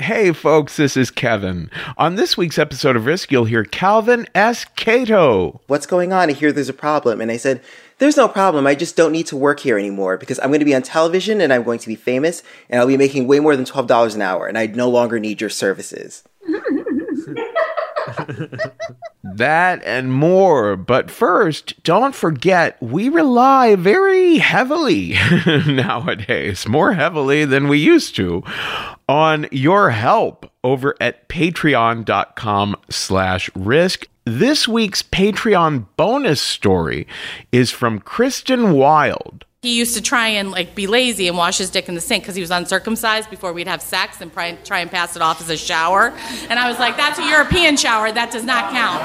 Hey folks, this is Kevin. On this week's episode of Risk, you'll hear Calvin S. Cato. What's going on? I hear there's a problem. And I said, there's no problem. I just don't need to work here anymore because I'm going to be on television and I'm going to be famous and I'll be making way more than $12 an hour and I no longer need your services. That and more. But first, don't forget, we rely very heavily nowadays, more heavily than we used to, on your help over at patreon.com/risk. This week's Patreon bonus story is from Kristen Wild. He used to try and be lazy and wash his dick in the sink because he was uncircumcised before we'd have sex and try and pass it off as a shower. And I was like, that's a European shower. That does not count.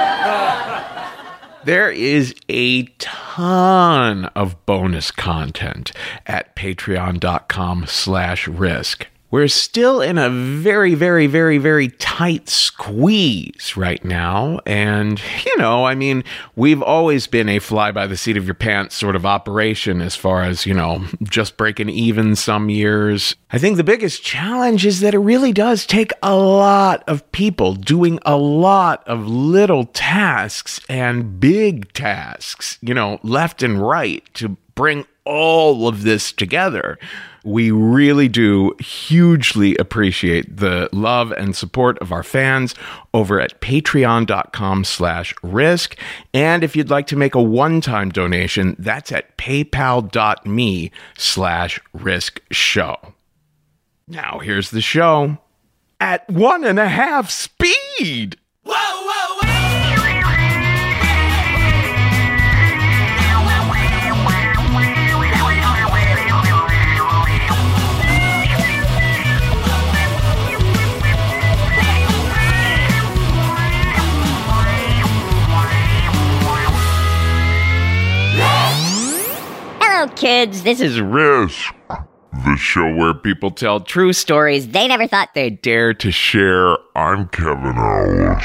There is a ton of bonus content at patreon.com/risk. We're still in a very, very, very, very tight squeeze right now. And, we've always been a fly by the seat of your pants sort of operation as far as, just breaking even some years. I think the biggest challenge is that it really does take a lot of people doing a lot of little tasks and big tasks, left and right to bring all of this together. We really do hugely appreciate the love and support of our fans over at patreon.com/risk. And if you'd like to make a one-time donation, that's at paypal.me/riskshow. Now here's the show at 1.5 speed. Whoa, whoa, whoa! Hello, kids. This is Risk, the show where people tell true stories they never thought they'd dare to share. I'm Kevin Ellis.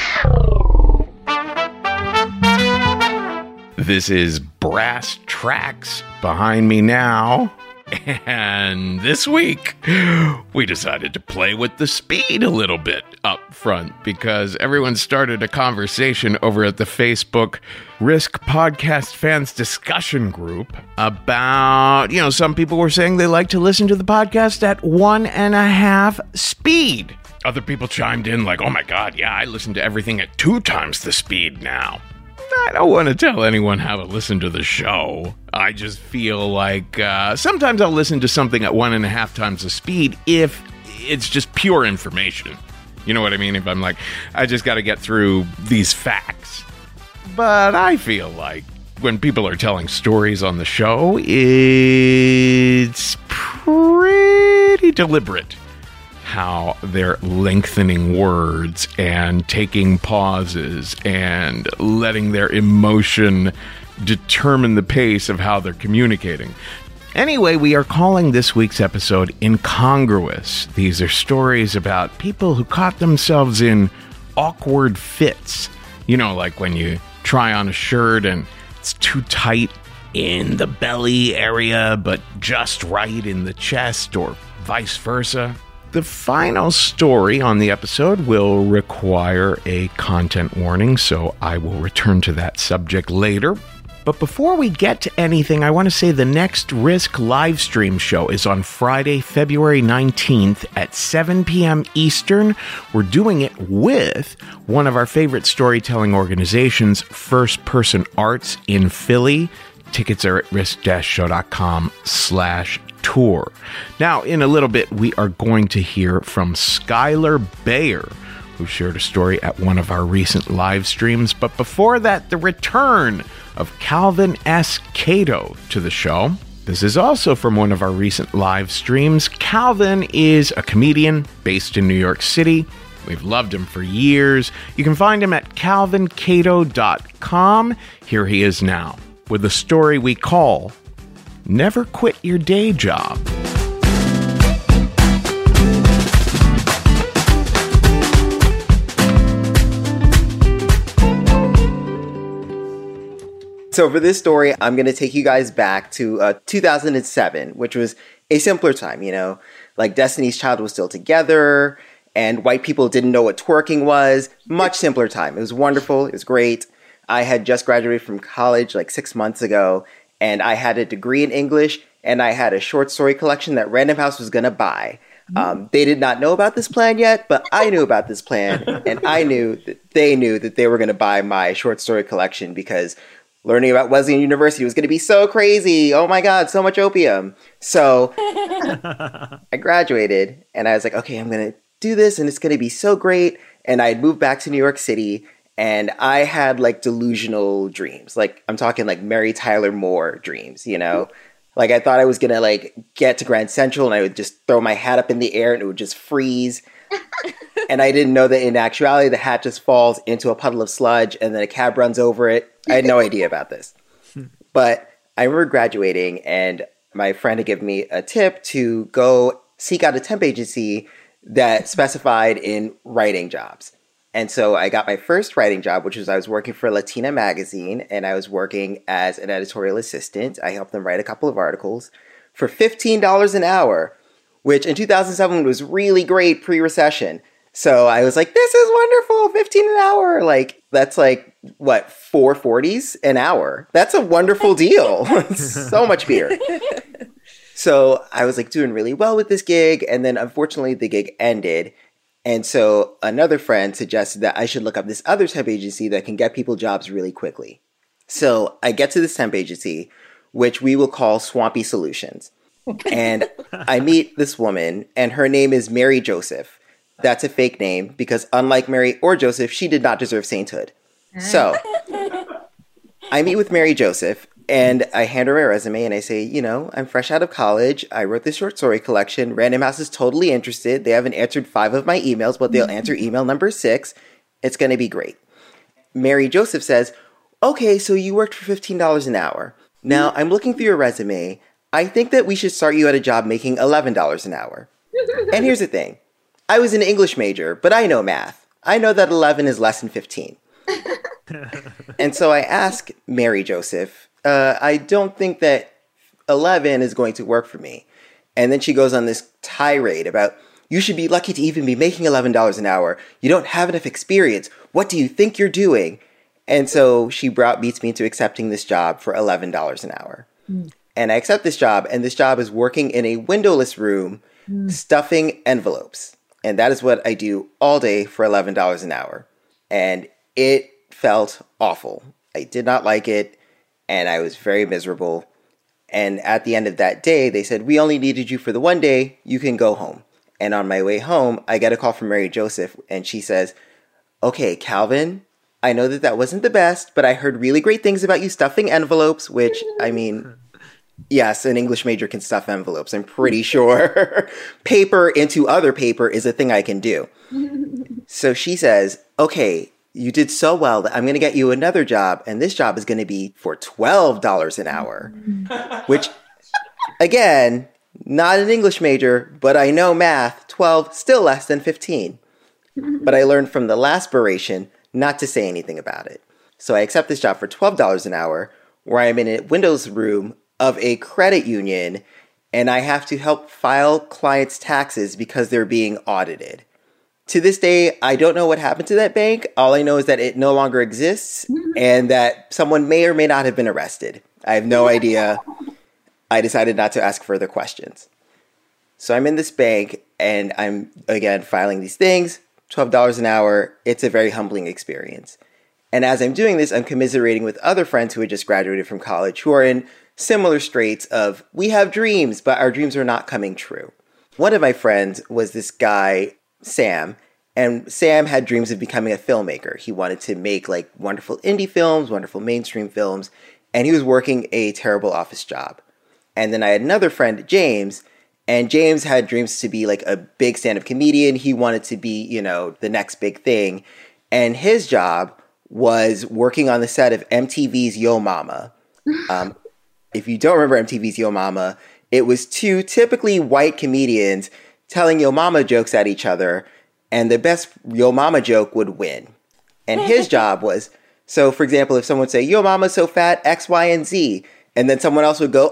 This is Brass Tracks behind me now. And this week, we decided to play with the speed a little bit up front because everyone started a conversation over at the Facebook Risk Podcast Fans Discussion Group about, some people were saying they like to listen to the podcast at 1.5 speed. Other people chimed in like, oh my God, yeah, I listen to everything at 2 times the speed now. I don't want to tell anyone how to listen to the show. I just feel like sometimes I'll listen to something at 1.5 times the speed if it's just pure information. You know what I mean? If I'm like, I just got to get through these facts. But I feel like when people are telling stories on the show, it's pretty deliberate how they're lengthening words and taking pauses and letting their emotion determine the pace of how they're communicating. Anyway, we are calling this week's episode Incongruous. These are stories about people who caught themselves in awkward fits. Like when you try on a shirt and it's too tight in the belly area, but just right in the chest, or vice versa. The final story on the episode will require a content warning, so I will return to that subject later. But before we get to anything, I want to say the next Risk live stream show is on Friday, February 19th at 7 p.m. Eastern. We're doing it with one of our favorite storytelling organizations, First Person Arts in Philly. Tickets are at risk-show.com/tour. Now, in a little bit, we are going to hear from Skylar Bayer, who shared a story at one of our recent live streams. But before that, the return of Calvin S. Cato to the show. This is also from one of our recent live streams. Calvin is a comedian based in New York City. We've loved him for years. You can find him at calvincato.com. Here he is now with a story we call Never Quit Your Day Job. So for this story, I'm going to take you guys back to 2007, which was a simpler time, Like Destiny's Child was still together, and white people didn't know what twerking was. Much simpler time. It was wonderful. It was great. I had just graduated from college like 6 months ago, and I had a degree in English, and I had a short story collection that Random House was going to buy. They did not know about this plan yet, but I knew about this plan, and I knew that they were going to buy my short story collection because learning about Wesleyan University was going to be so crazy. Oh my God, so much opium. So I graduated, and I was like, okay, I'm going to do this, and it's going to be so great. And I had moved back to New York City, and I had like delusional dreams. Like I'm talking like Mary Tyler Moore dreams, you know? Like I thought I was going to like get to Grand Central and I would just throw my hat up in the air and it would just freeze. And I didn't know that in actuality, the hat just falls into a puddle of sludge and then a cab runs over it. I had no idea about this. But I remember graduating and my friend had given me a tip to go seek out a temp agency that specified in writing jobs. And so I got my first writing job, which was I was working for Latina Magazine, and I was working as an editorial assistant. I helped them write a couple of articles for $15 an hour, which in 2007 was really great pre-recession. So I was like, this is wonderful, 15 an hour. Like, that's like, what, $4.40 an hour? That's a wonderful deal. So much beer. So I was like doing really well with this gig, and then unfortunately the gig ended. And so another friend suggested that I should look up this other temp agency that can get people jobs really quickly. So I get to this temp agency, which we will call Swampy Solutions. And I meet this woman, and her name is Mary Joseph. That's a fake name because unlike Mary or Joseph, she did not deserve sainthood. So I meet with Mary Joseph, and I hand her my resume and I say, you know, I'm fresh out of college. I wrote this short story collection. Random House is totally interested. They haven't answered 5 of my emails, but they'll answer email number 6. It's going to be great. Mary Joseph says, okay, so you worked for $15 an hour. Now I'm looking through your resume. I think that we should start you at a job making $11 an hour. And here's the thing. I was an English major, but I know math. I know that 11 is less than 15. And so I ask Mary Joseph, I don't think that 11 is going to work for me. And then she goes on this tirade about, you should be lucky to even be making $11 an hour. You don't have enough experience. What do you think you're doing? And so she beats me into accepting this job for $11 an hour. And I accept this job, and this job is working in a windowless room, stuffing envelopes. And that is what I do all day for $11 an hour. And it felt awful. I did not like it. And I was very miserable. And at the end of that day, they said, we only needed you for the one day. You can go home. And on my way home, I get a call from Mary Joseph. And she says, okay, Calvin, I know that that wasn't the best, but I heard really great things about you stuffing envelopes, which, I mean, yes, an English major can stuff envelopes. I'm pretty sure paper into other paper is a thing I can do. So she says, okay, you did so well that I'm going to get you another job, and this job is going to be for $12 an hour, which, again, not an English major, but I know math, 12, still less than 15. But I learned from the last oration not to say anything about it. So I accept this job for $12 an hour, where I'm in a Windows room of a credit union, and I have to help file clients' taxes because they're being audited. To this day, I don't know what happened to that bank. All I know is that it no longer exists and that someone may or may not have been arrested. I have no idea. I decided not to ask further questions. So I'm in this bank and I'm, again, filing these things, $12 an hour. It's a very humbling experience. And as I'm doing this, I'm commiserating with other friends who had just graduated from college who are in similar straits of, we have dreams, but our dreams are not coming true. One of my friends was this guy, Sam, and Sam had dreams of becoming a filmmaker. He wanted to make like wonderful indie films, wonderful mainstream films, and he was working a terrible office job. And then I had another friend, James, and James had dreams to be like a big stand-up comedian. He wanted to be, you know, the next big thing. And his job was working on the set of MTV's Yo Mama. If you don't remember MTV's Yo Mama, it was 2 typically white comedians telling Yo Mama jokes at each other, and the best Yo Mama joke would win. And his job was, so for example, if someone would say, Yo Mama's so fat, X, Y, and Z, and then someone else would go,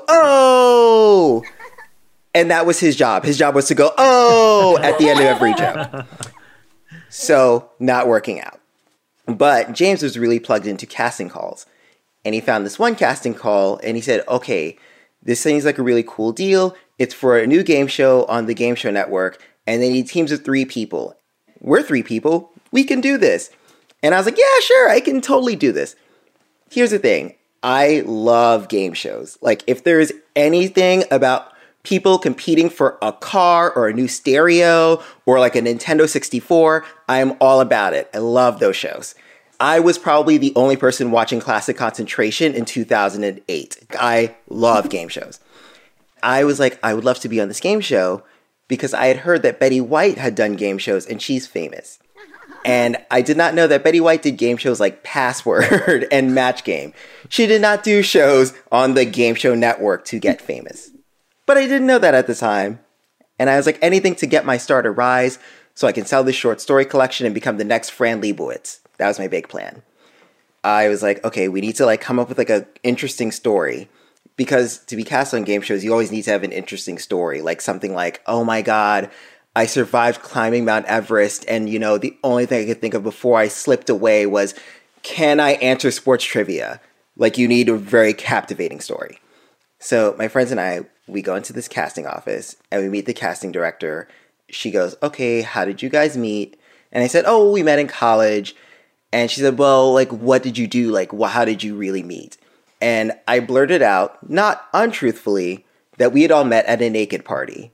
oh! And that was his job. His job was to go, oh, at the end of every joke. So, not working out. But James was really plugged into casting calls. And he found this one casting call and he said, okay, this seems like a really cool deal. It's for a new game show on the Game Show Network. And they need teams of 3 people. We're 3 people. We can do this. And I was like, yeah, sure, I can totally do this. Here's the thing. I love game shows. Like, if there's anything about people competing for a car or a new stereo or like a Nintendo 64, I'm all about it. I love those shows. I was probably the only person watching Classic Concentration in 2008. I love game shows. I was like, I would love to be on this game show because I had heard that Betty White had done game shows and she's famous. And I did not know that Betty White did game shows like Password and Match Game. She did not do shows on the Game Show Network to get famous. But I didn't know that at the time. And I was like, anything to get my star to rise so I can sell this short story collection and become the next Fran Lebowitz. That was my big plan. I was like, okay, we need to like come up with like a interesting story. Because to be cast on game shows, you always need to have an interesting story. Like something like, oh my God, I survived climbing Mount Everest. And, you know, the only thing I could think of before I slipped away was, can I answer sports trivia? Like, you need a very captivating story. So my friends and I, we go into this casting office and we meet the casting director. She goes, okay, how did you guys meet? And I said, oh, we met in college. And she said, well, like, what did you do? Like, how did you really meet? And I blurted out, not untruthfully, that we had all met at a naked party.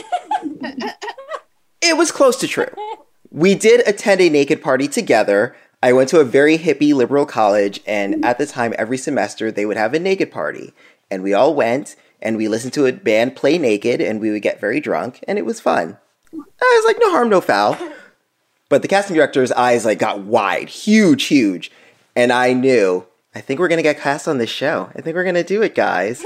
It was close to true. We did attend a naked party together. I went to a very hippie liberal college, and at the time, every semester, they would have a naked party. And we all went, and we listened to a band play naked, and we would get very drunk, and it was fun. I was like, no harm, no foul. But the casting director's eyes like got wide, huge. And I knew, I think we're going to get cast on this show. I think we're going to do it, guys.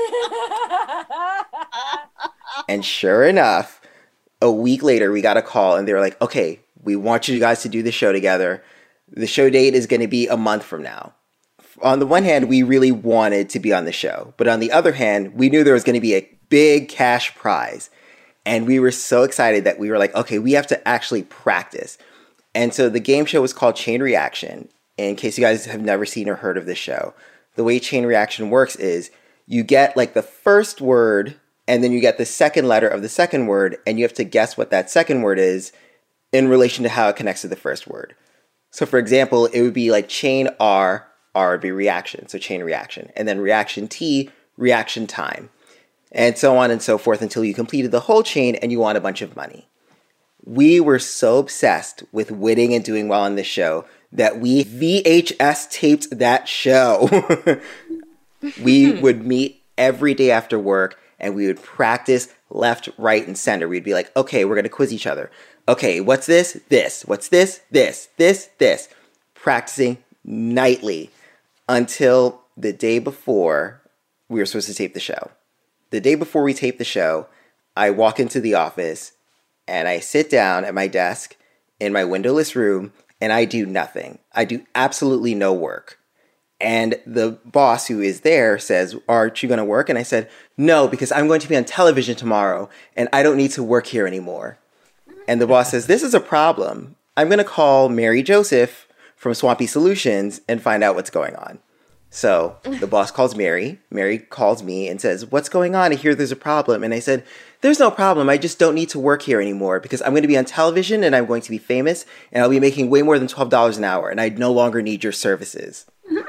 And sure enough, a week later, we got a call and they were like, okay, we want you guys to do the show together. The show date is going to be a month from now. On the one hand, we really wanted to be on the show. But on the other hand, we knew there was going to be a big cash prize. And we were so excited that we were like, okay, we have to actually practice. And so the game show was called Chain Reaction. In case you guys have never seen or heard of this show, the way Chain Reaction works is you get like the first word and then you get the second letter of the second word and you have to guess what that second word is in relation to how it connects to the first word. So for example, it would be like chain R would be reaction, so chain reaction, and then reaction T, reaction time, and so on and so forth until you completed the whole chain and you won a bunch of money. We were so obsessed with winning and doing well on this show that we VHS taped that show. We would meet every day after work and we would practice left, right, and center. We'd be like, okay, we're going to quiz each other. Okay, what's this? This. What's this? This. Practicing nightly until the day before we were supposed to tape the show. The day before we taped the show, I walk into the office and I sit down at my desk in my windowless room and I do nothing. I do absolutely no work. And the boss who is there says, aren't you going to work? And I said, no, because I'm going to be on television tomorrow and I don't need to work here anymore. And the boss says, this is a problem. I'm going to call Mary Joseph from Swampy Solutions and find out what's going on. So the boss calls Mary. Mary calls me and says, what's going on? I hear there's a problem. And I said, there's no problem. I just don't need to work here anymore because I'm going to be on television and I'm going to be famous and I'll be making way more than $12 an hour and I no longer need your services.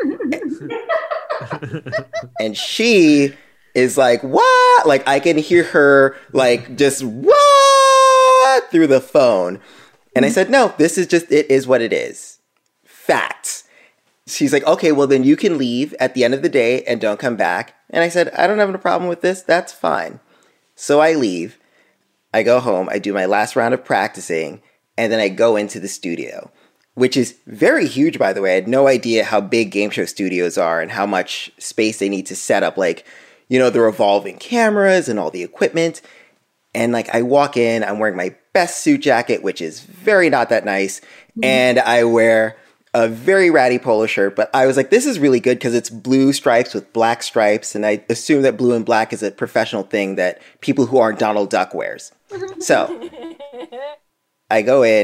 And she is like, what? Like, I can hear her, like, just, what? Through the phone. And I said, no, this is just, it is what it is. Facts. She's like, okay, well, then you can leave at the end of the day and don't come back. And I said, I don't have a problem with this. That's fine. So I leave. I go home. I do my last round of practicing. And then I go into the studio, which is very huge, by the way. I had no idea how big game show studios are and how much space they need to set up, like, you know, the revolving cameras and all the equipment. And like, I walk in, I'm wearing my best suit jacket, which is very not that nice. And I wear a very ratty polo shirt, but I was like, this is really good because it's blue stripes with black stripes. And I assume that blue and black is a professional thing that people who aren't Donald Duck wears. So I go in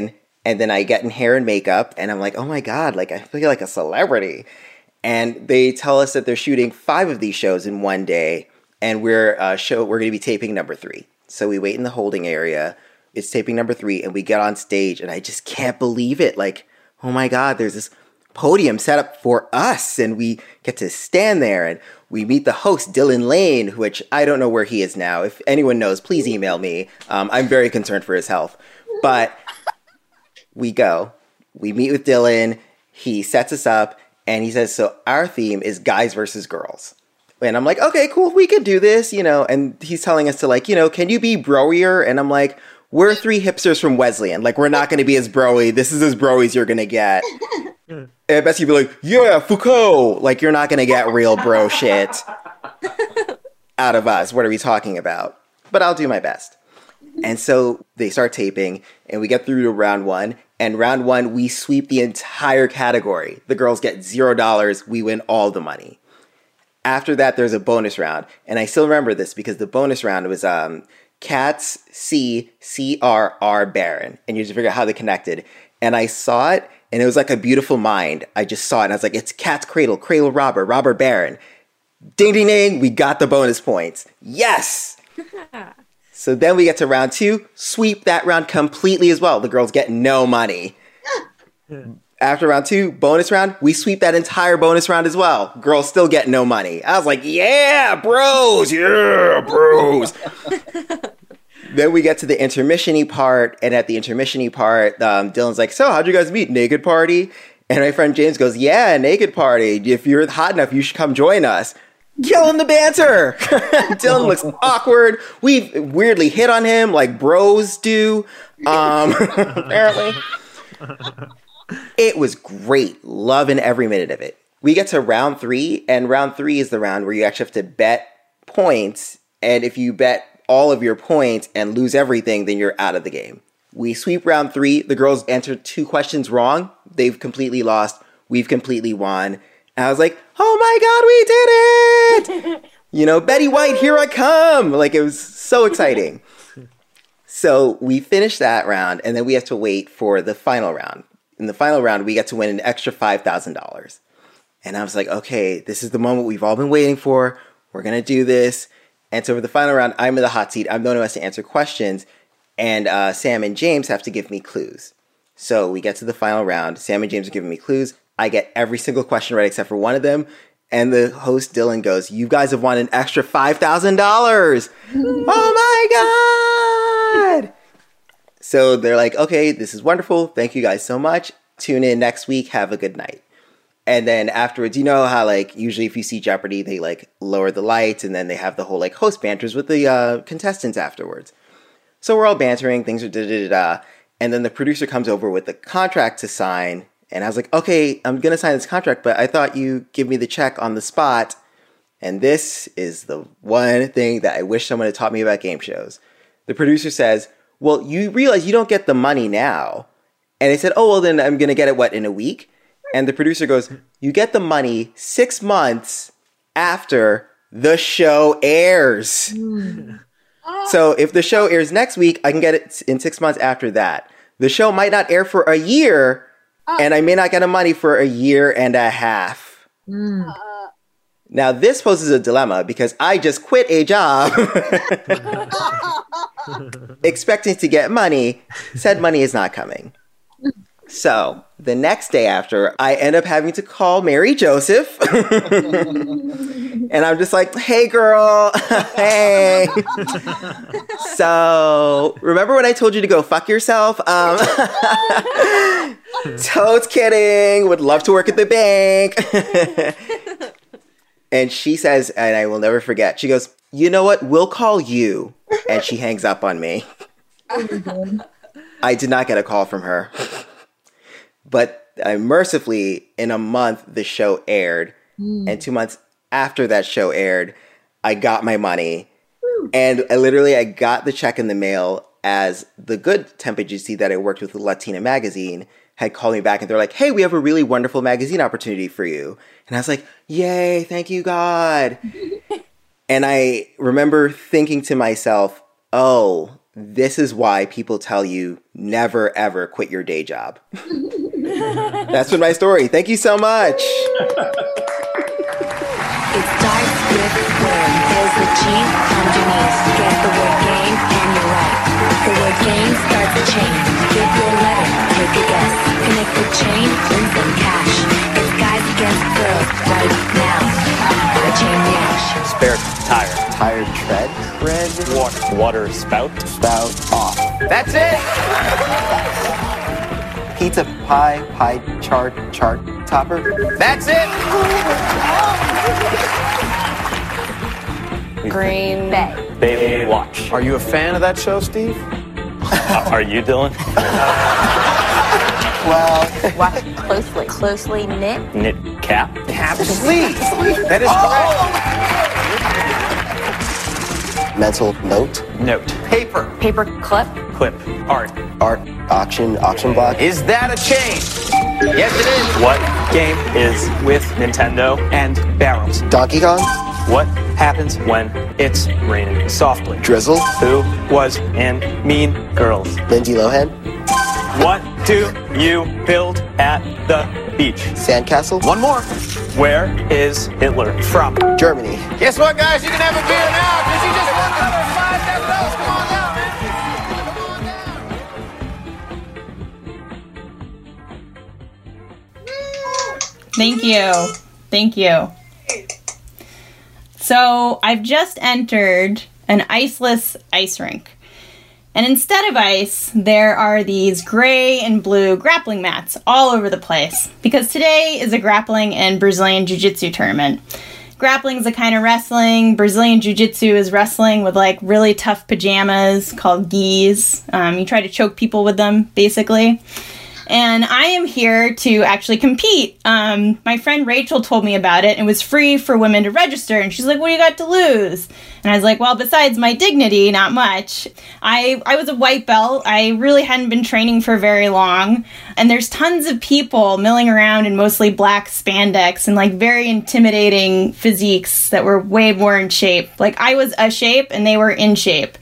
And then I get in hair and makeup, and I'm like, oh my God, like I feel like a celebrity. And they tell us that they're shooting 5 of these shows in one day, and we're going to be taping number 3. So we wait in the holding area. It's taping number 3, and we get on stage, and I just can't believe it. Like, oh my God, there's this podium set up for us, and we get to stand there, and we meet the host, Dylan Lane, which I don't know where he is now. If anyone knows, please email me. I'm very concerned for his health. But we meet with Dylan, he sets us up, and he says, so our theme is guys versus girls. And I'm like, okay, cool, we could do this, and he's telling us to like, can you be broier? And I'm like, we're 3 hipsters from Wesleyan. Like, we're not going to be as broy. This is as broy as you're going to get. And I bet you'd be like, yeah, Foucault. Like, you're not going to get real bro shit out of us. What are we talking about? But I'll do my best. And so they start taping, and we get through to round 1. And round 1, we sweep the entire category. The girls get $0. We win all the money. After that, there's a bonus round. And I still remember this because the bonus round was Cats C R R Baron. And you just figure out how they connected. And I saw it, and it was like a beautiful mind. I just saw it, and I was like, it's Cat's Cradle, Cradle Robber, Robber Baron. Ding, ding, ding. We got the bonus points. Yes! So then we get to round 2, sweep that round completely as well. The girls get no money. After round 2, bonus round, we sweep that entire bonus round as well. Girls still get no money. I was like, yeah, bros. Then we get to the intermission-y part, and at the intermission-y part, Dylan's like, so how'd you guys meet? Naked party? And my friend James goes, yeah, naked party. If you're hot enough, you should come join us. Killing the banter. Dylan looks awkward. We weirdly hit on him like bros do. Apparently. It was great. Loving every minute of it. We get to round 3, and round 3 is the round where you actually have to bet points. And if you bet all of your points and lose everything, then you're out of the game. We sweep round 3. The girls answered 2 questions wrong. They've completely lost. We've completely won. And I was like, oh my God, we did it! Betty White, here I come! Like, it was so exciting. So we finished that round, and then we have to wait for the final round. In the final round, we get to win an extra $5,000. And I was like, okay, this is the moment we've all been waiting for. We're going to do this. And so for the final round, I'm in the hot seat. I'm the one who has to answer questions. And Sam and James have to give me clues. So we get to the final round. Sam and James are giving me clues. I get every single question right except for one of them. And the host, Dylan, goes, you guys have won an extra $5,000. Oh my God. So they're like, okay, this is wonderful. Thank you guys so much. Tune in next week. Have a good night. And then afterwards, you know how like usually if you see Jeopardy, they like lower the lights and then they have the whole like host banters with the contestants afterwards. So we're all bantering. Things are da-da-da-da. And then the producer comes over with the contract to sign. And I was like, okay, I'm going to sign this contract, but I thought you give me the check on the spot. And this is the one thing that I wish someone had taught me about game shows. The producer says, well, you realize you don't get the money now. And I said, oh, well, then I'm going to get it, in a week? And the producer goes, you get the money 6 months after the show airs. So if the show airs next week, I can get it in 6 months after that. The show might not air for a year, and I may not get the money for a year and a half. Now, this poses a dilemma because I just quit a job expecting to get money. Said money is not coming. So the next day after, I end up having to call Mary Joseph. And I'm just like, hey, girl. Hey. So remember when I told you to go fuck yourself? Totes kidding. Would love to work at the bank. And she says, and I will never forget, she goes, you know what? We'll call you. And she hangs up on me. I did not get a call from her. But mercifully, in a month, the show aired. And 2 months after that show aired, I got my money. And I got the check in the mail as the good temp agency that I worked with Latina Magazine had called me back and they're like, hey, we have a really wonderful magazine opportunity for you. And I was like, yay, thank you, God. And I remember thinking to myself, oh, this is why people tell you never, ever quit your day job. That's been my story. Thank you so much. It starts with word. There's the G underneath. Get the word game and you're right. The word game starts a chain. Give your letter, take a guess. Connect the chain, win some cash. It's guys against girls right now. The chain reaction. Spare tire. Tire tread. Tread. Water spout. Spout off. That's it! Pizza pie. Pie chart. Chart topper. That's it! Green Bay. Baby watch. Are you a fan of that show, Steve? Are you, Dylan? Well, Watch closely. Closely knit. Knit cap. Cap sleeve. That is correct. mental note. Note. Paper. Paper clip. Clip. Art. Art. Auction block. Is that a chain? Yes, it is. What game is with Nintendo And barrels. Donkey Kong. What happens when it's raining softly? Drizzle. Who was in Mean Girls? Lindsay Lohan. What do you build at the beach? Sandcastle. One more. Where is Hitler from? Germany. Guess what, guys? You can have a beer now because you just won another $5,000. Come on down, man. Come on down. Thank you. So I've just entered an iceless ice rink. And instead of ice, there are these gray and blue grappling mats all over the place. Because today is a grappling and Brazilian Jiu-Jitsu tournament. Grappling is a kind of wrestling. Brazilian Jiu-Jitsu is wrestling with like really tough pajamas called gis. You try to choke people with them, basically. And I am here to actually compete. My friend Rachel told me about it. It was free for women to register. And she's like, what do you got to lose? And I was like, well, besides my dignity, not much. I was a white belt. I really hadn't been training for very long. And there's tons of people milling around in mostly black spandex and like very intimidating physiques that were way more in shape. Like I was a shape and they were in shape.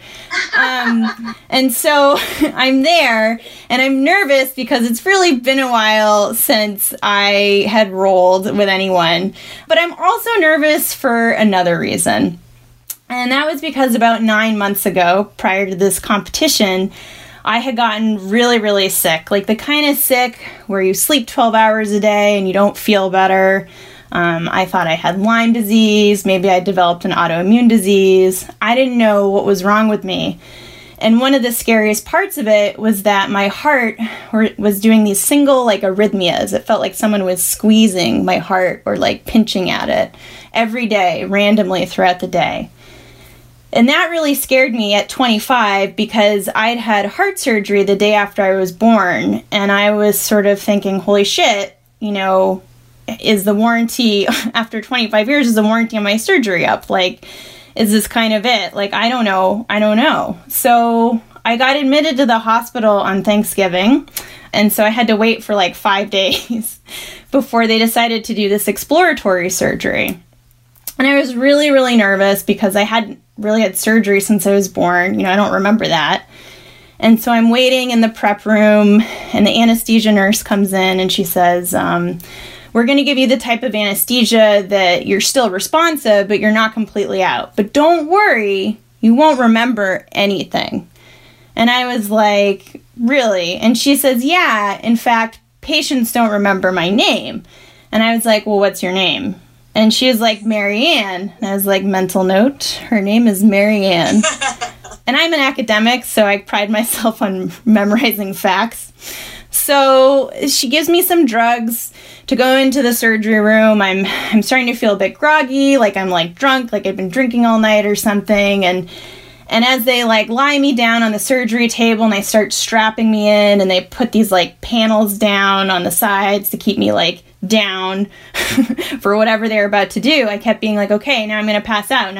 And so I'm there and I'm nervous because it's really been a while since I had rolled with anyone. But I'm also nervous for another reason. And that was because about 9 months ago, prior to this competition, I had gotten really, really sick. Like the kind of sick where you sleep 12 hours a day and you don't feel better. I thought I had Lyme disease. Maybe I developed an autoimmune disease. I didn't know what was wrong with me. And one of the scariest parts of it was that my heart was doing these single like arrhythmias. It felt like someone was squeezing my heart or like pinching at it every day, randomly throughout the day. And that really scared me at 25 because I'd had heart surgery the day after I was born. And I was sort of thinking, holy shit, you know, is the warranty, after 25 years, is the warranty on my surgery up? Like, is this kind of it? Like, I don't know. So I got admitted to the hospital on Thanksgiving. And so I had to wait for like 5 days before they decided to do this exploratory surgery. And I was really, really nervous because I hadn't really had surgery since I was born. You know, I don't remember that. And so I'm waiting in the prep room and the anesthesia nurse comes in and she says, we're going to give you the type of anesthesia that you're still responsive, but you're not completely out. But don't worry, you won't remember anything. And I was like, really? And she says, yeah, in fact, patients don't remember my name. And I was like, well, what's your name? And she was like, Mary Ann. And I was like, mental note, her name is Mary Ann. And I'm an academic, so I pride myself on memorizing facts. So she gives me some drugs to go into the surgery room. I'm starting to feel a bit groggy, like I'm like drunk, like I've been drinking all night or something. And as they like lie me down on the surgery table and they start strapping me in and they put these like panels down on the sides to keep me like down for whatever they're about to do, I kept being like, okay, now I'm going to pass out.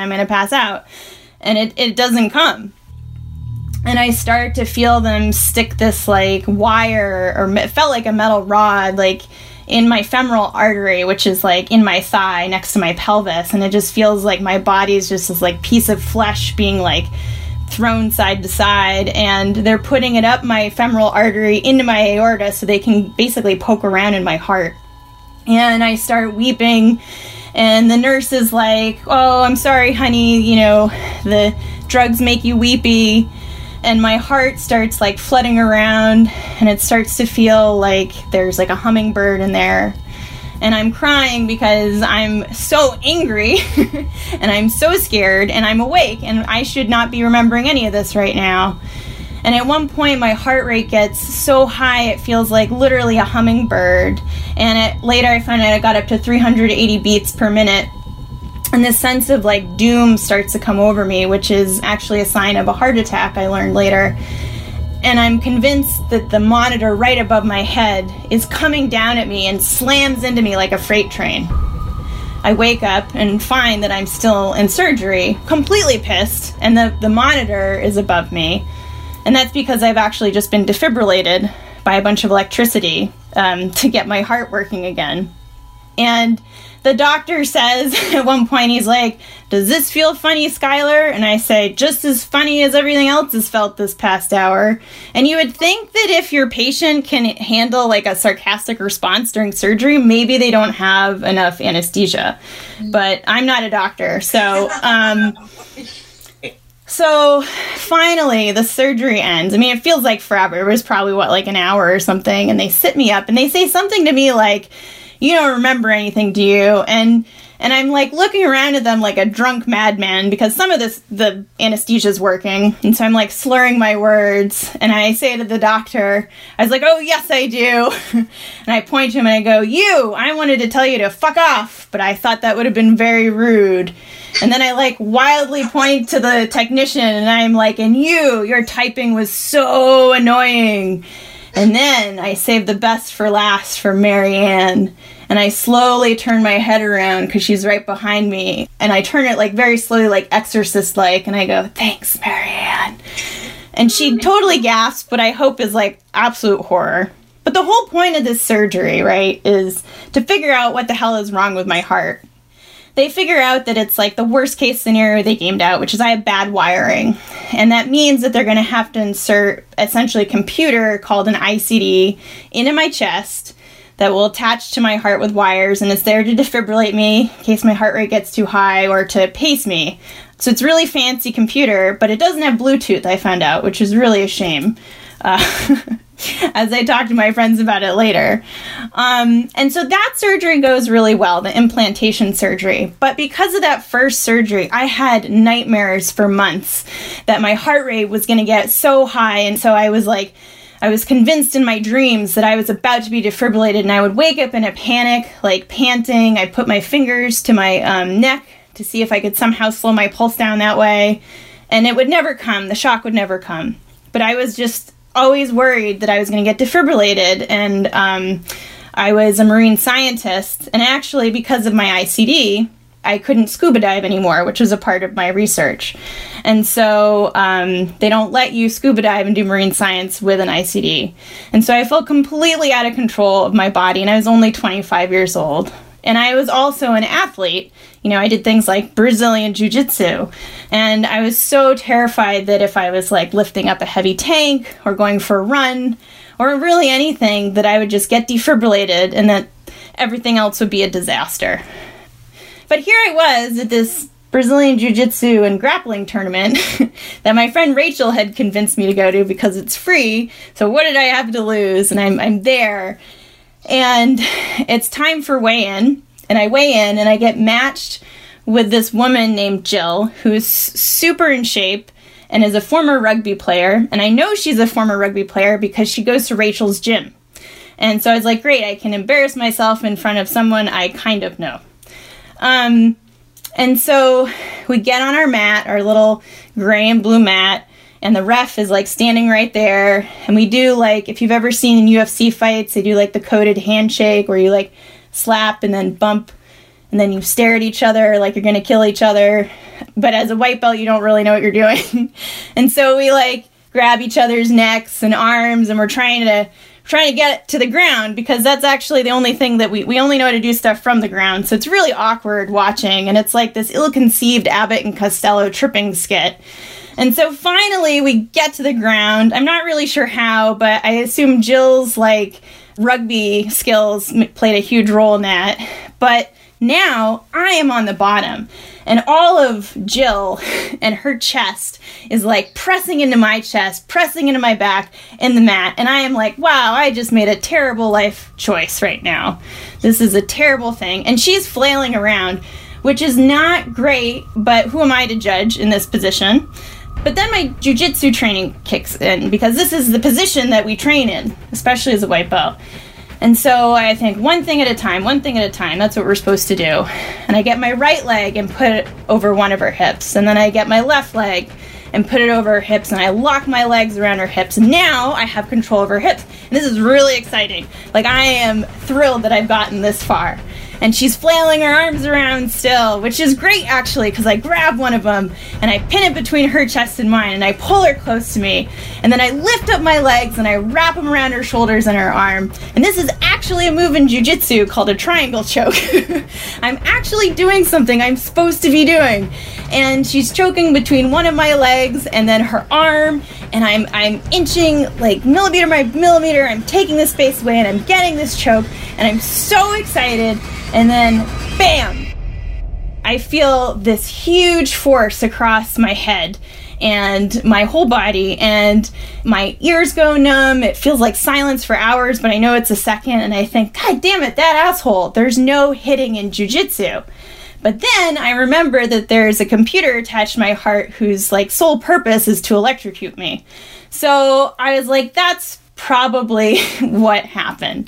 And it doesn't come. And I start to feel them stick this like wire, or it felt like a metal rod, like in my femoral artery, which is like in my thigh next to my pelvis. And it just feels like my body's just this like piece of flesh being like thrown side to side, and they're putting it up my femoral artery into my aorta so they can basically poke around in my heart. And I start weeping, and the nurse is like, "Oh, I'm sorry, honey, you know, the drugs make you weepy." And my heart starts like flooding around, and it starts to feel like there's like a hummingbird in there. And I'm crying because I'm so angry and I'm so scared, and I'm awake, and I should not be remembering any of this right now. And at one point, my heart rate gets so high, it feels like literally a hummingbird. And later I found out I got up to 380 beats per minute. And this sense of like doom starts to come over me, which is actually a sign of a heart attack, I learned later. And I'm convinced that the monitor right above my head is coming down at me and slams into me like a freight train. I wake up and find that I'm still in surgery, completely pissed, and the monitor is above me. And that's because I've actually just been defibrillated by a bunch of electricity to get my heart working again. And the doctor says at one point, he's like, "Does this feel funny, Skylar?" And I say, "Just as funny as everything else has felt this past hour." And you would think that if your patient can handle like a sarcastic response during surgery, maybe they don't have enough anesthesia. But I'm not a doctor. So finally, the surgery ends. I mean, it feels like forever. It was probably, like an hour or something. And they sit me up and they say something to me like, "You don't remember anything, do you?" And I'm like looking around at them like a drunk madman because some of the anesthesia's working. And so I'm like slurring my words. And I say to the doctor, I was like, "Oh, yes, I do." And I point to him and I go, I wanted to tell you to fuck off, but I thought that would have been very rude." And then I like wildly point to the technician and I'm like, "And your typing was so annoying." And then I saved the best for last for Marianne. And I slowly turn my head around because she's right behind me. And I turn it like very slowly, like Exorcist-like. And I go, "Thanks, Marianne." And she totally gasps, but I hope is like absolute horror. But the whole point of this surgery, right, is to figure out what the hell is wrong with my heart. They figure out that it's like the worst case scenario they gamed out, which is I have bad wiring. And that means that they're going to have to insert essentially a computer called an ICD into my chest that will attach to my heart with wires, and it's there to defibrillate me in case my heart rate gets too high or to pace me. So it's a really fancy computer, but it doesn't have Bluetooth, I found out, which is really a shame. As I talk to my friends about it later. And so that surgery goes really well, the implantation surgery. But because of that first surgery, I had nightmares for months that my heart rate was going to get so high. And so I was convinced in my dreams that I was about to be defibrillated, and I would wake up in a panic, like panting. I'd put my fingers to my neck to see if I could somehow slow my pulse down that way. And it would never come. The shock would never come. But I was just always worried that I was going to get defibrillated, and I was a marine scientist, and actually because of my ICD, I couldn't scuba dive anymore, which was a part of my research. And so they don't let you scuba dive and do marine science with an ICD. And so I felt completely out of control of my body, and I was only 25 years old. And I was also an athlete. You know, I did things like Brazilian Jiu-Jitsu. And I was so terrified that if I was like lifting up a heavy tank or going for a run or really anything, that I would just get defibrillated and that everything else would be a disaster. But here I was at this Brazilian Jiu-Jitsu and grappling tournament that my friend Rachel had convinced me to go to because it's free. So what did I have to lose? And I'm there. And it's time for weigh-in, and I weigh in, and I get matched with this woman named Jill, who's super in shape and is a former rugby player, and I know she's a former rugby player because she goes to Rachel's gym. And so I was like, great, I can embarrass myself in front of someone I kind of know. And so we get on our mat, our little gray and blue mat, and the ref is like standing right there, and we do like, if you've ever seen in UFC fights, they do like the coded handshake where you like slap and then bump, and then you stare at each other like you're gonna kill each other, but as a white belt you don't really know what you're doing. And so we like grab each other's necks and arms, and we're trying to get to the ground, because that's actually the only thing that we only know how to do stuff from the ground. So it's really awkward watching, and it's like this ill-conceived Abbott and Costello tripping skit. And so finally we get to the ground. I'm not really sure how, but I assume Jill's like rugby skills played a huge role in that. But now I am on the bottom, and all of Jill and her chest is like pressing into my chest, pressing into my back in the mat. And I am like, wow, I just made a terrible life choice right now. This is a terrible thing. And she's flailing around, which is not great, but who am I to judge in this position? But then my jiu-jitsu training kicks in, because this is the position that we train in, especially as a white belt. And so I think one thing at a time, that's what we're supposed to do. And I get my right leg and put it over one of her hips. And then I get my left leg and put it over her hips, and I lock my legs around her hips. Now I have control of her hips. And this is really exciting. Like, I am thrilled that I've gotten this far. And she's flailing her arms around still, which is great, actually, because I grab one of them, and I pin it between her chest and mine, and I pull her close to me. And then I lift up my legs, and I wrap them around her shoulders and her arm. And this is actually a move in jiu-jitsu called a triangle choke. I'm actually doing something I'm supposed to be doing. And she's choking between one of my legs and then her arm, and I'm inching, like, millimeter by millimeter. I'm taking the space away, and I'm getting this choke, and I'm so excited. And then, bam! I feel this huge force across my head and my whole body, and my ears go numb. It feels like silence for hours, but I know it's a second, and I think, God damn it, that asshole, there's no hitting in jiu-jitsu. But then I remember that there's a computer attached to my heart whose like sole purpose is to electrocute me. So I was like, that's probably what happened.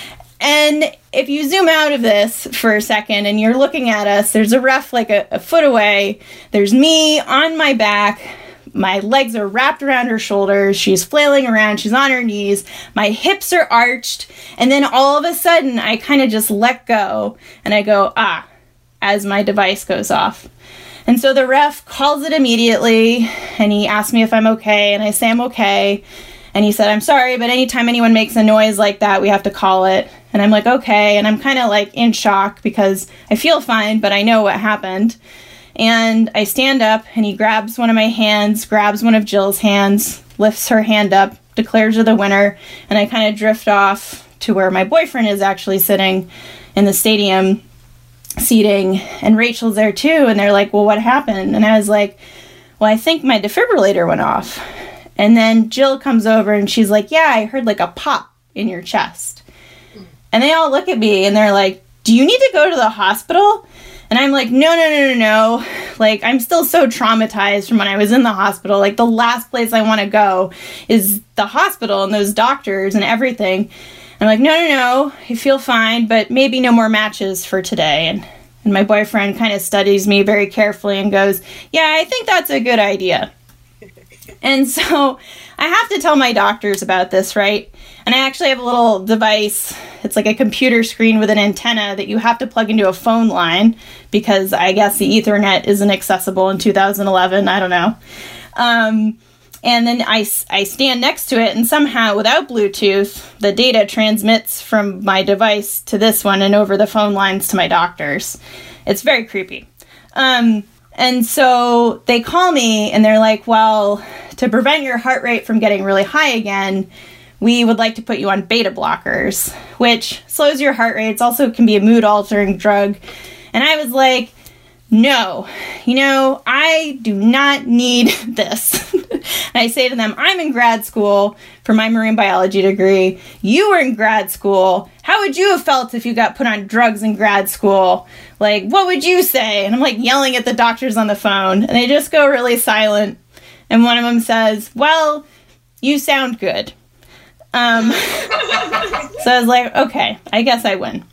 And if you zoom out of this for a second and you're looking at us, there's a ref like a foot away. There's me on my back. My legs are wrapped around her shoulders. She's flailing around. She's on her knees. My hips are arched. And then all of a sudden, I kind of just let go. And I go, as my device goes off. And so the ref calls it immediately. And he asks me if I'm okay. And I say I'm okay. And he said, I'm sorry, but anytime anyone makes a noise like that, we have to call it. And I'm like, okay. And I'm kind of like in shock because I feel fine, but I know what happened. And I stand up, and he grabs one of my hands, grabs one of Jill's hands, lifts her hand up, declares her the winner. And I kind of drift off to where my boyfriend is actually sitting in the stadium seating. And Rachel's there too. And they're like, well, what happened? And I was like, well, I think my defibrillator went off. And then Jill comes over and she's like, yeah, I heard like a pop in your chest. And they all look at me and they're like, do you need to go to the hospital? And I'm like, no. Like, I'm still so traumatized from when I was in the hospital. Like, the last place I want to go is the hospital and those doctors and everything. And I'm like, no, I feel fine, but maybe no more matches for today. And my boyfriend kind of studies me very carefully and goes, yeah, I think that's a good idea. And so I have to tell my doctors about this, right? And I actually have a little device. It's like a computer screen with an antenna that you have to plug into a phone line because I guess the Ethernet isn't accessible in 2011. I don't know. And then I stand next to it, and somehow without Bluetooth, the data transmits from my device to this one and over the phone lines to my doctors. It's very creepy. And so they call me and they're like, well, to prevent your heart rate from getting really high again, we would like to put you on beta blockers, which slows your heart rate. It also can be a mood-altering drug. And I was like, no, I do not need this. And I say to them, I'm in grad school for my marine biology degree. You were in grad school. How would you have felt if you got put on drugs in grad school? Like, what would you say? And I'm like yelling at the doctors on the phone, and they just go really silent. And one of them says, well, you sound good. So I was like, okay, I guess I win.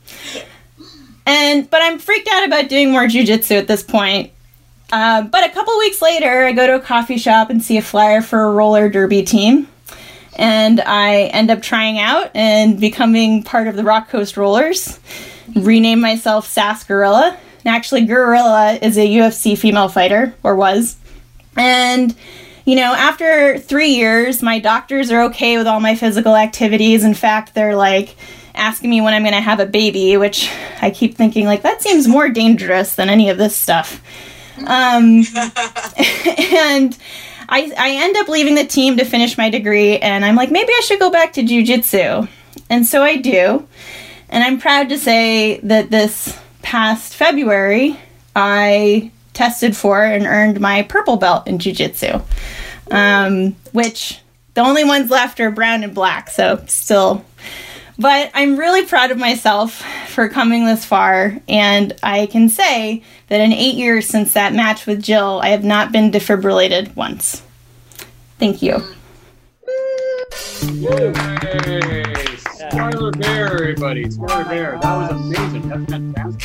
But I'm freaked out about doing more jiu-jitsu at this point. But a couple weeks later, I go to a coffee shop and see a flyer for a roller derby team. And I end up trying out and becoming part of the Rock Coast Rollers. Renamed myself Sass Gorilla. And actually, Gorilla is a UFC female fighter, or was. And, after 3 years, my doctors are okay with all my physical activities. In fact, they're like asking me when I'm going to have a baby, which I keep thinking, like, that seems more dangerous than any of this stuff. And I end up leaving the team to finish my degree, and I'm like, maybe I should go back to jiu-jitsu. And so I do. And I'm proud to say that this past February, I tested for and earned my purple belt in jiu-jitsu, which the only ones left are brown and black, so still. But I'm really proud of myself for coming this far, and I can say that in 8 years since that match with Jill, I have not been defibrillated once. Thank you. Yay! Skylar Bear, everybody. Skylar Bear. That was amazing. That's fantastic.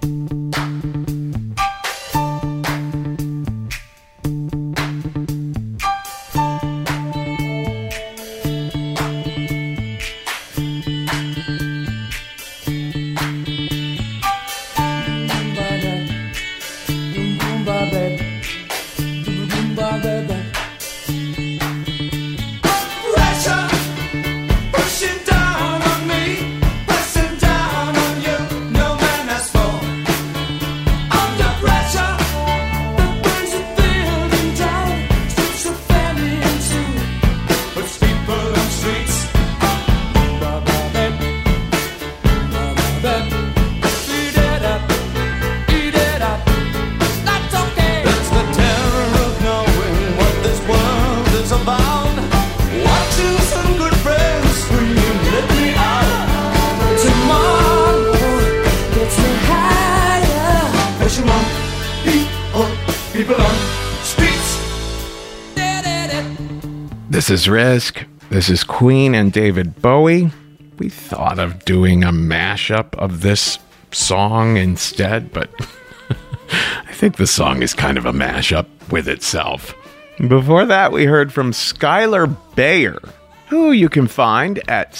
This is Risk. This is Queen and David Bowie. We thought of doing a mashup of this song instead, but I think the song is kind of a mashup with itself. Before that, we heard from Skylar Bayer, who you can find at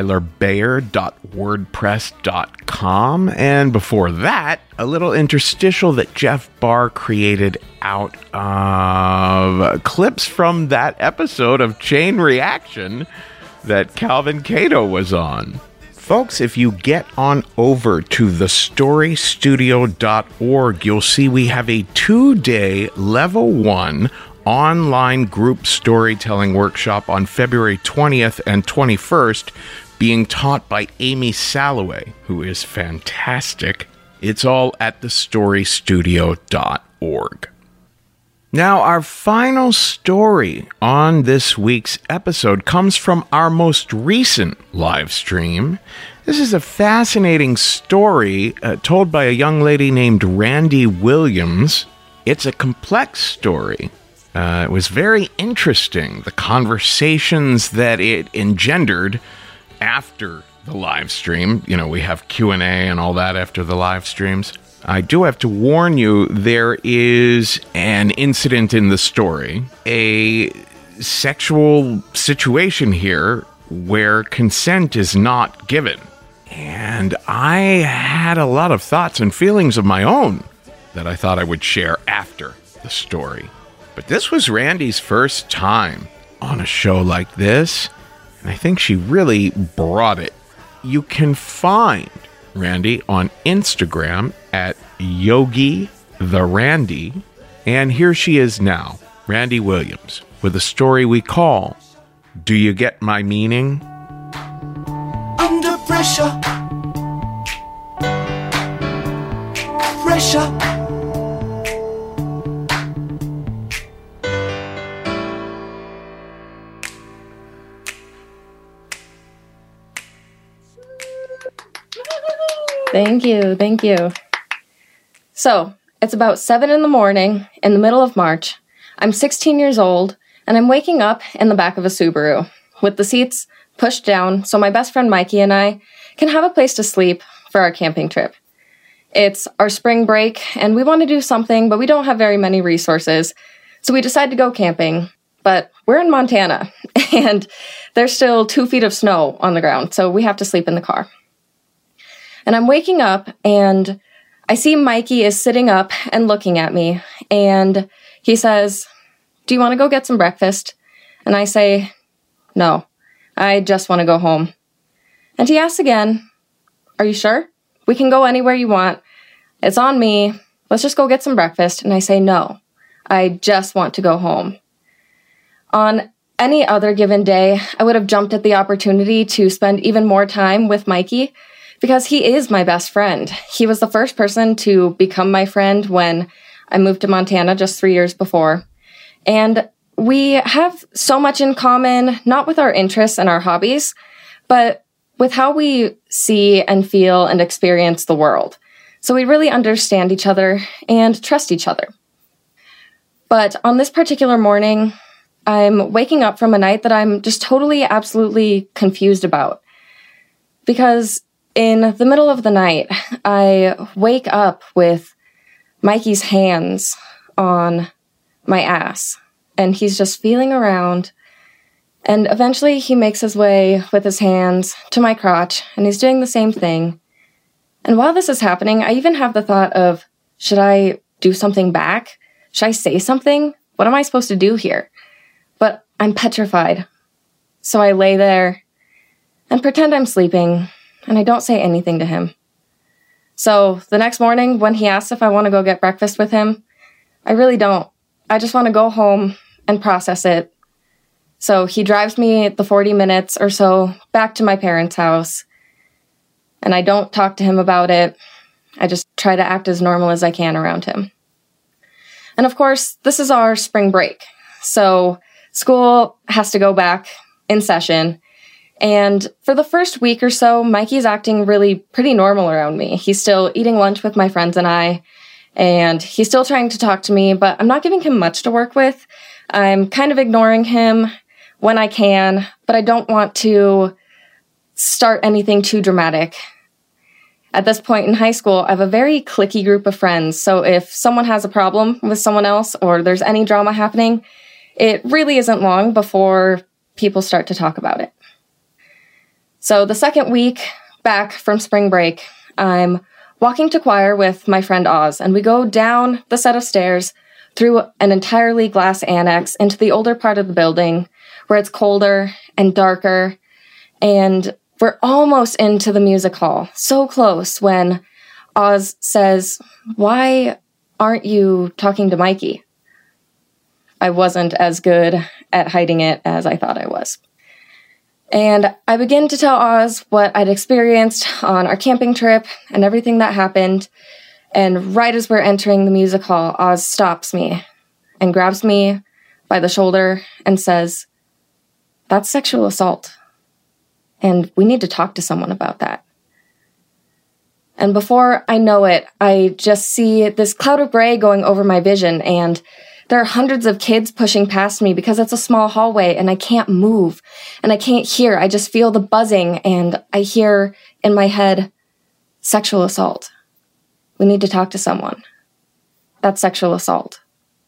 skylarbayer.wordpress.com. And before that, a little interstitial that Jeff Barr created out of clips from that episode of Chain Reaction that Calvin Cato was on. Folks, if you get on over to thestorystudio.org, you'll see we have a 2-day Level 1 online group storytelling workshop on February 20th and 21st being taught by Amy Salloway, who is fantastic. It's all at thestorystudio.org. Now, our final story on this week's episode comes from our most recent live stream. This is a fascinating story told by a young lady named Randy Williams. It's a complex story. It was very interesting, the conversations that it engendered after the live stream. You know, we have Q&A and all that after the live streams. I do have to warn you, there is an incident in the story, a sexual situation here where consent is not given. And I had a lot of thoughts and feelings of my own that I thought I would share after the story. But this was Randy's first time on a show like this, and I think she really brought it. You can find Randy on Instagram at Yogi the Randy, and here she is now, Randy Williams, with a story we call Do You Get My Meaning? Under pressure. Pressure. Thank you. Thank you. So, it's about 7 in the morning in the middle of March. I'm 16 years old, and I'm waking up in the back of a Subaru with the seats pushed down so my best friend Mikey and I can have a place to sleep for our camping trip. It's our spring break, and we want to do something, but we don't have very many resources, so we decide to go camping. But we're in Montana, and there's still 2 feet of snow on the ground, so we have to sleep in the car. And I'm waking up, and I see Mikey is sitting up and looking at me, and he says, "Do you want to go get some breakfast?" And I say, "No, I just want to go home." And he asks again, "Are you sure? We can go anywhere you want. It's on me. Let's just go get some breakfast." And I say, "No, I just want to go home." On any other given day, I would have jumped at the opportunity to spend even more time with Mikey because he is my best friend. He was the first person to become my friend when I moved to Montana just 3 years before. And we have so much in common, not with our interests and our hobbies, but with how we see and feel and experience the world. So we really understand each other and trust each other. But on this particular morning, I'm waking up from a night that I'm just totally, absolutely confused about. Because in the middle of the night, I wake up with Mikey's hands on my ass, and he's just feeling around. And eventually he makes his way with his hands to my crotch, and he's doing the same thing. And while this is happening, I even have the thought of, should I do something back? Should I say something? What am I supposed to do here? But I'm petrified. So I lay there and pretend I'm sleeping, and I don't say anything to him. So the next morning, when he asks if I want to go get breakfast with him, I really don't. I just want to go home and process it. So he drives me the 40 minutes or so back to my parents' house, and I don't talk to him about it. I just try to act as normal as I can around him. And of course, this is our spring break, so school has to go back in session. And for the first week or so, Mikey's acting really pretty normal around me. He's still eating lunch with my friends and I, and he's still trying to talk to me, but I'm not giving him much to work with. I'm kind of ignoring him when I can, but I don't want to start anything too dramatic. At this point in high school, I have a very cliquey group of friends, so if someone has a problem with someone else or there's any drama happening, it really isn't long before people start to talk about it. So the second week back from spring break, I'm walking to choir with my friend Oz, and we go down the set of stairs through an entirely glass annex into the older part of the building where it's colder and darker, and we're almost into the music hall, so close, when Oz says, "Why aren't you talking to Mikey?" I wasn't as good at hiding it as I thought I was. And I begin to tell Oz what I'd experienced on our camping trip and everything that happened. And right as we're entering the music hall, Oz stops me and grabs me by the shoulder and says, "That's sexual assault. And we need to talk to someone about that." And before I know it, I just see this cloud of gray going over my vision, and there are hundreds of kids pushing past me because it's a small hallway and I can't move and I can't hear. I just feel the buzzing, and I hear in my head, "Sexual assault. We need to talk to someone. That's sexual assault."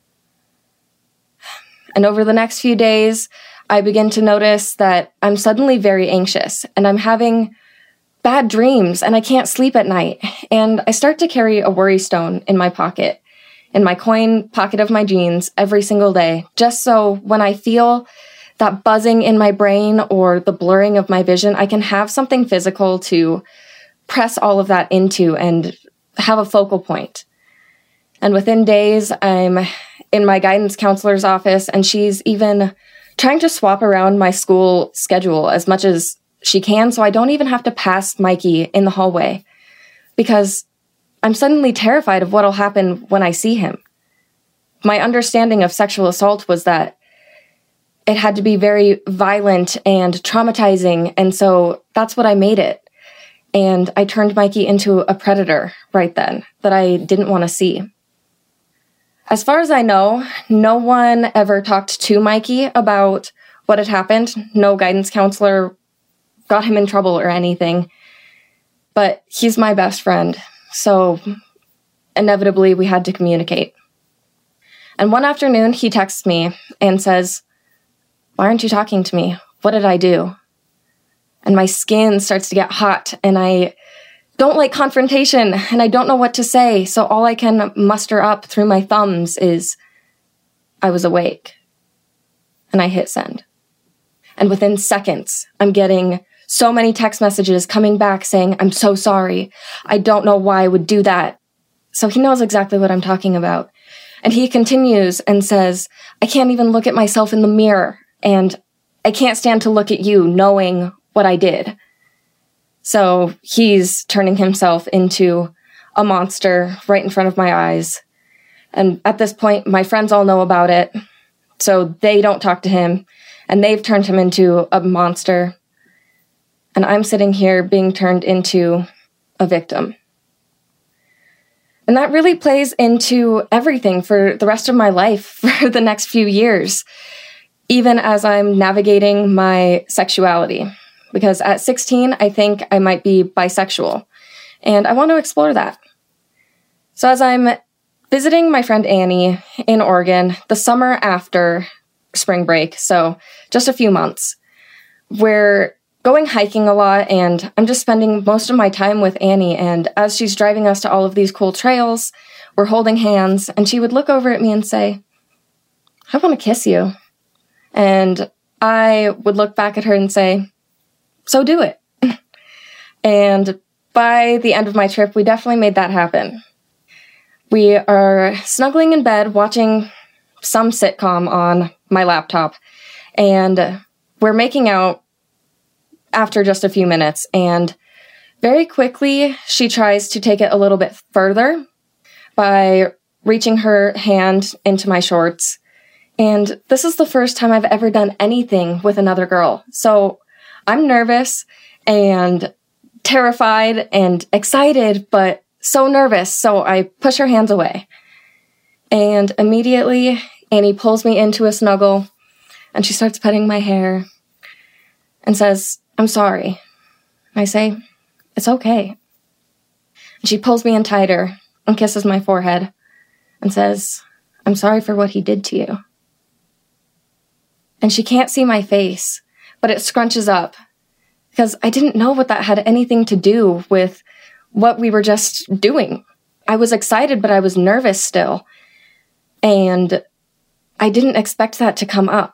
And over the next few days, I begin to notice that I'm suddenly very anxious and I'm having bad dreams and I can't sleep at night. And I start to carry a worry stone in my pocket, in my coin pocket of my jeans every single day, just so when I feel that buzzing in my brain or the blurring of my vision, I can have something physical to press all of that into and have a focal point. And within days, I'm in my guidance counselor's office, and she's even trying to swap around my school schedule as much as she can so I don't even have to pass Mikey in the hallway, because I'm suddenly terrified of what'll happen when I see him. My understanding of sexual assault was that it had to be very violent and traumatizing, and so that's what I made it. And I turned Mikey into a predator right then that I didn't want to see. As far as I know, no one ever talked to Mikey about what had happened. No guidance counselor got him in trouble or anything. But he's my best friend, so inevitably we had to communicate. And one afternoon he texts me and says, "Why aren't you talking to me? What did I do?" And my skin starts to get hot, and I don't like confrontation, and I don't know what to say, so all I can muster up through my thumbs is, "I was awake." And I hit send. And within seconds, I'm getting so many text messages coming back saying, "I'm so sorry. I don't know why I would do that." So he knows exactly what I'm talking about. And he continues and says, I can't even look at myself in the mirror, and I can't stand to look at you knowing what I did. So he's turning himself into a monster right in front of my eyes. And at this point, my friends all know about it, so they don't talk to him, and they've turned him into a monster. And I'm sitting here being turned into a victim. And that really plays into everything for the rest of my life for the next few years, even as I'm navigating my sexuality. Because at 16, I think I might be bisexual, and I want to explore that. So as I'm visiting my friend Annie in Oregon the summer after spring break, so just a few months, we're going hiking a lot, and I'm just spending most of my time with Annie, and as she's driving us to all of these cool trails, we're holding hands, and she would look over at me and say, I want to kiss you. And I would look back at her and say, so do it. And by the end of my trip, we definitely made that happen. We are snuggling in bed, watching some sitcom on my laptop, and we're making out after just a few minutes, and very quickly she tries to take it a little bit further by reaching her hand into my shorts. And this is the first time I've ever done anything with another girl. So I'm nervous and terrified and excited, but so nervous. So I push her hands away. And immediately Annie pulls me into a snuggle, and she starts petting my hair and says, I'm sorry. I say, it's okay. And she pulls me in tighter and kisses my forehead and says, I'm sorry for what he did to you. And she can't see my face, but it scrunches up because I didn't know what that had anything to do with what we were just doing. I was excited, but I was nervous still. And I didn't expect that to come up.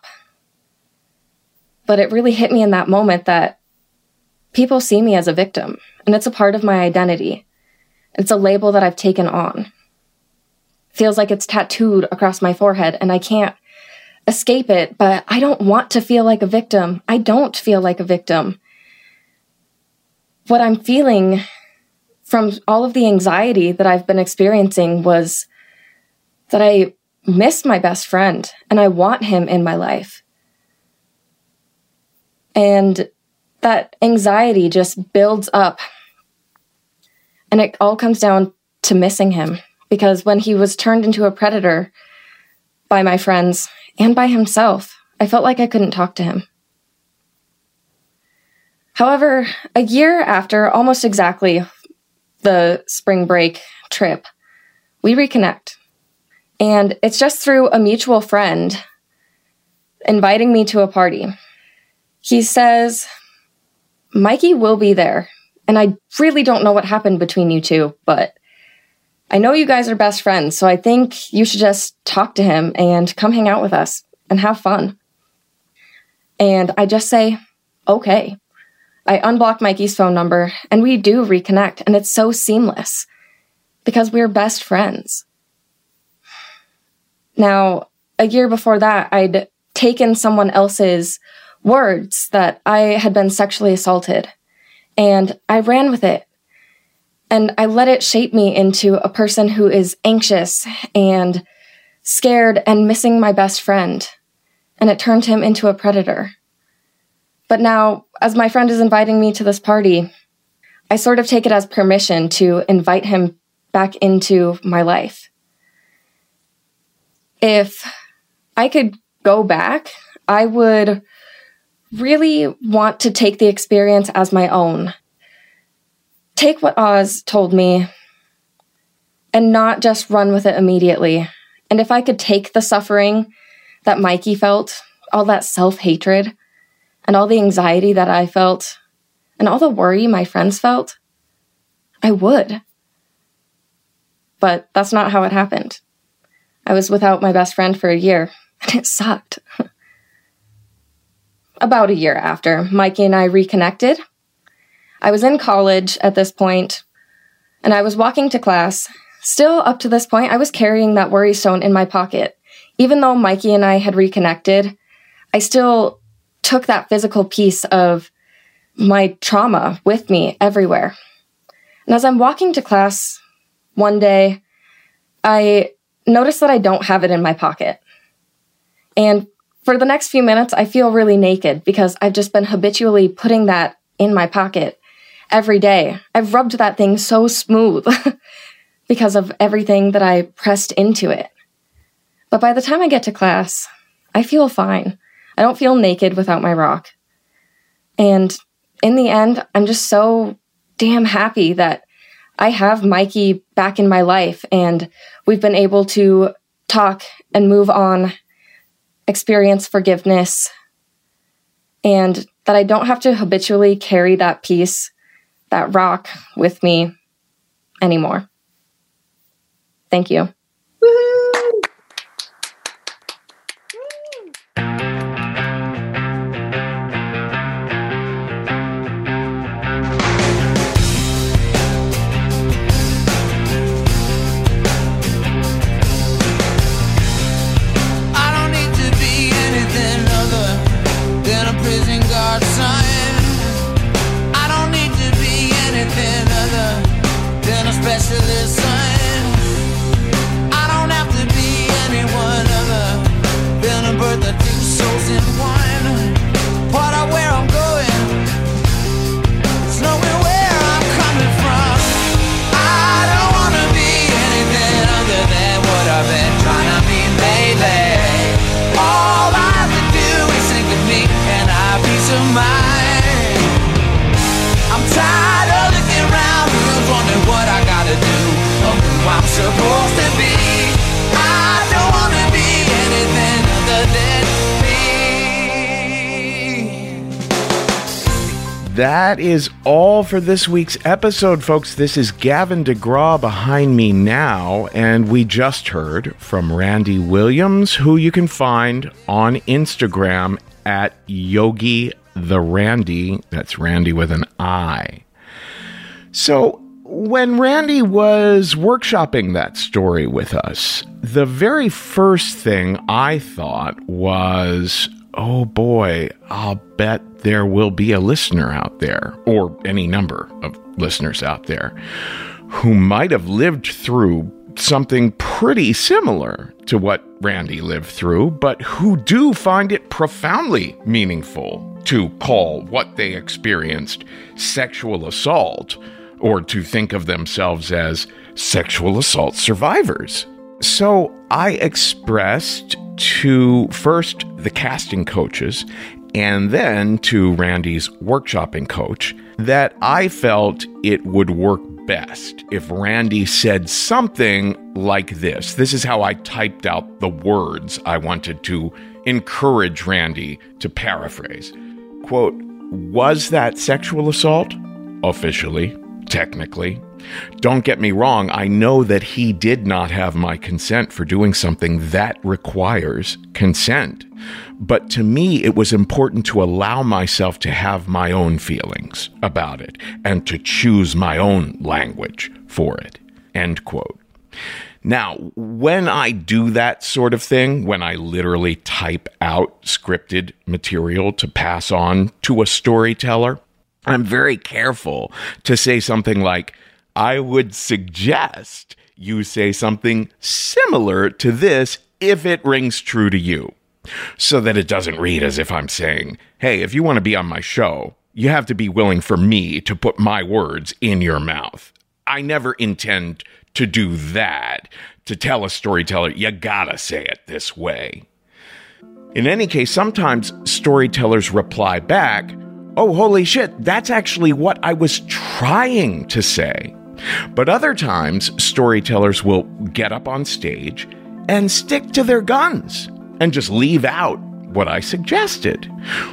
But it really hit me in that moment that people see me as a victim, and it's a part of my identity. It's a label that I've taken on. Feels like it's tattooed across my forehead, and I can't escape it, but I don't want to feel like a victim. I don't feel like a victim. What I'm feeling from all of the anxiety that I've been experiencing was that I miss my best friend, and I want him in my life. And that anxiety just builds up. And it all comes down to missing him. Because when he was turned into a predator by my friends and by himself, I felt like I couldn't talk to him. However, a year after almost exactly the spring break trip, we reconnect. And it's just through a mutual friend inviting me to a party. He says, Mikey will be there, and I really don't know what happened between you two, but I know you guys are best friends, so I think you should just talk to him and come hang out with us and have fun. And I just say, okay. I unblock Mikey's phone number, and we do reconnect, and it's so seamless because we're best friends. Now, a year before that, I'd taken someone else's words that I had been sexually assaulted, and I ran with it. And I let it shape me into a person who is anxious and scared and missing my best friend. And it turned him into a predator. But now, as my friend is inviting me to this party, I sort of take it as permission to invite him back into my life. If I could go back, I would really want to take the experience as my own. Take what Oz told me and not just run with it immediately. And if I could take the suffering that Mikey felt, all that self-hatred, and all the anxiety that I felt, and all the worry my friends felt, I would. But that's not how it happened. I was without my best friend for a year, and it sucked. About a year after, Mikey and I reconnected. I was in college at this point, and I was walking to class, Still, up to this point, I was carrying that worry stone in my pocket. Even though Mikey and I had reconnected, I still took that physical piece of my trauma with me everywhere. And as I'm walking to class one day, I notice that I don't have it in my pocket. And for the next few minutes, I feel really naked because I've just been habitually putting that in my pocket every day. I've rubbed that thing so smooth because of everything that I pressed into it. But by the time I get to class, I feel fine. I don't feel naked without my rock. And in the end, I'm just so damn happy that I have Mikey back in my life and we've been able to talk and move on, experience forgiveness, and that I don't have to habitually carry that piece, that rock, with me anymore. Thank you. That is all for this week's episode, folks. This is Gavin DeGraw behind me now, and we just heard from Randy Williams, who you can find on Instagram at Yogi the Randy. That's Randy with an I. So, when Randy was workshopping that story with us, the very first thing I thought was, oh boy, I'll bet there will be a listener out there, or any number of listeners out there, who might have lived through something pretty similar to what Randy lived through, but who do find it profoundly meaningful to call what they experienced sexual assault, or to think of themselves as sexual assault survivors. So I expressed to first the casting coaches and then to Randy's workshopping coach that I felt it would work best if Randy said something like this. This is how I typed out the words I wanted to encourage Randy to paraphrase. Quote, "Was that sexual assault? Officially, technically. Don't get me wrong, I know that he did not have my consent for doing something that requires consent. But to me, it was important to allow myself to have my own feelings about it and to choose my own language for it." End quote. Now, when I do that sort of thing, when I literally type out scripted material to pass on to a storyteller, I'm very careful to say something like, I would suggest you say something similar to this if it rings true to you, so that it doesn't read as if I'm saying, hey, if you want to be on my show, you have to be willing for me to put my words in your mouth. I never intend to do that, to tell a storyteller, you gotta say it this way. In any case, sometimes storytellers reply back, oh, holy shit, that's actually what I was trying to say. But other times, storytellers will get up on stage and stick to their guns and just leave out what I suggested.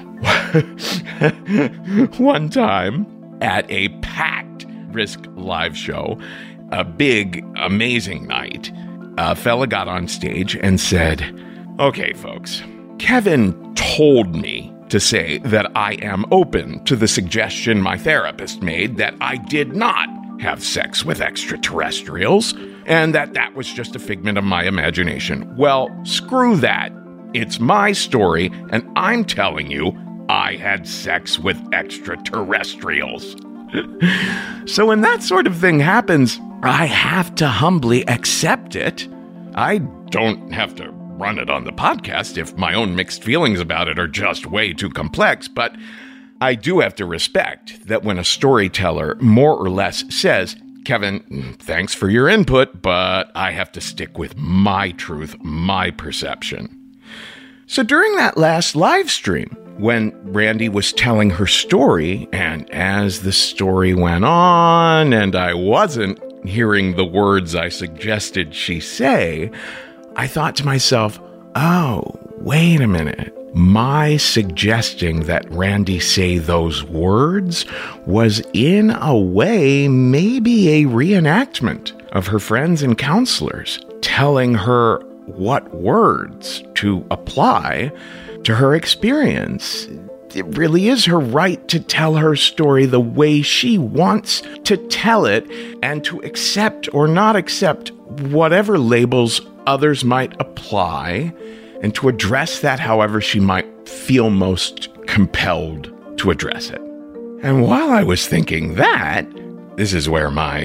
One time at a packed Risk live show, a big, amazing night, a fella got on stage and said, okay, folks, Kevin told me to say that I am open to the suggestion my therapist made that I did not have sex with extraterrestrials, and that was just a figment of my imagination. Well, screw that. It's my story, and I'm telling you, I had sex with extraterrestrials. So when that sort of thing happens, I have to humbly accept it. I don't have to run it on the podcast if my own mixed feelings about it are just way too complex, but I do have to respect that when a storyteller more or less says, Kevin, thanks for your input, but I have to stick with my truth, my perception. So during that last live stream, when Randy was telling her story, and as the story went on, and I wasn't hearing the words I suggested she say, I thought to myself, oh, wait a minute. My suggesting that Randy say those words was in a way maybe a reenactment of her friends and counselors telling her what words to apply to her experience. It really is her right to tell her story the way she wants to tell it and to accept or not accept whatever labels others might apply and to address that however she might feel most compelled to address it. And while I was thinking that, this is where my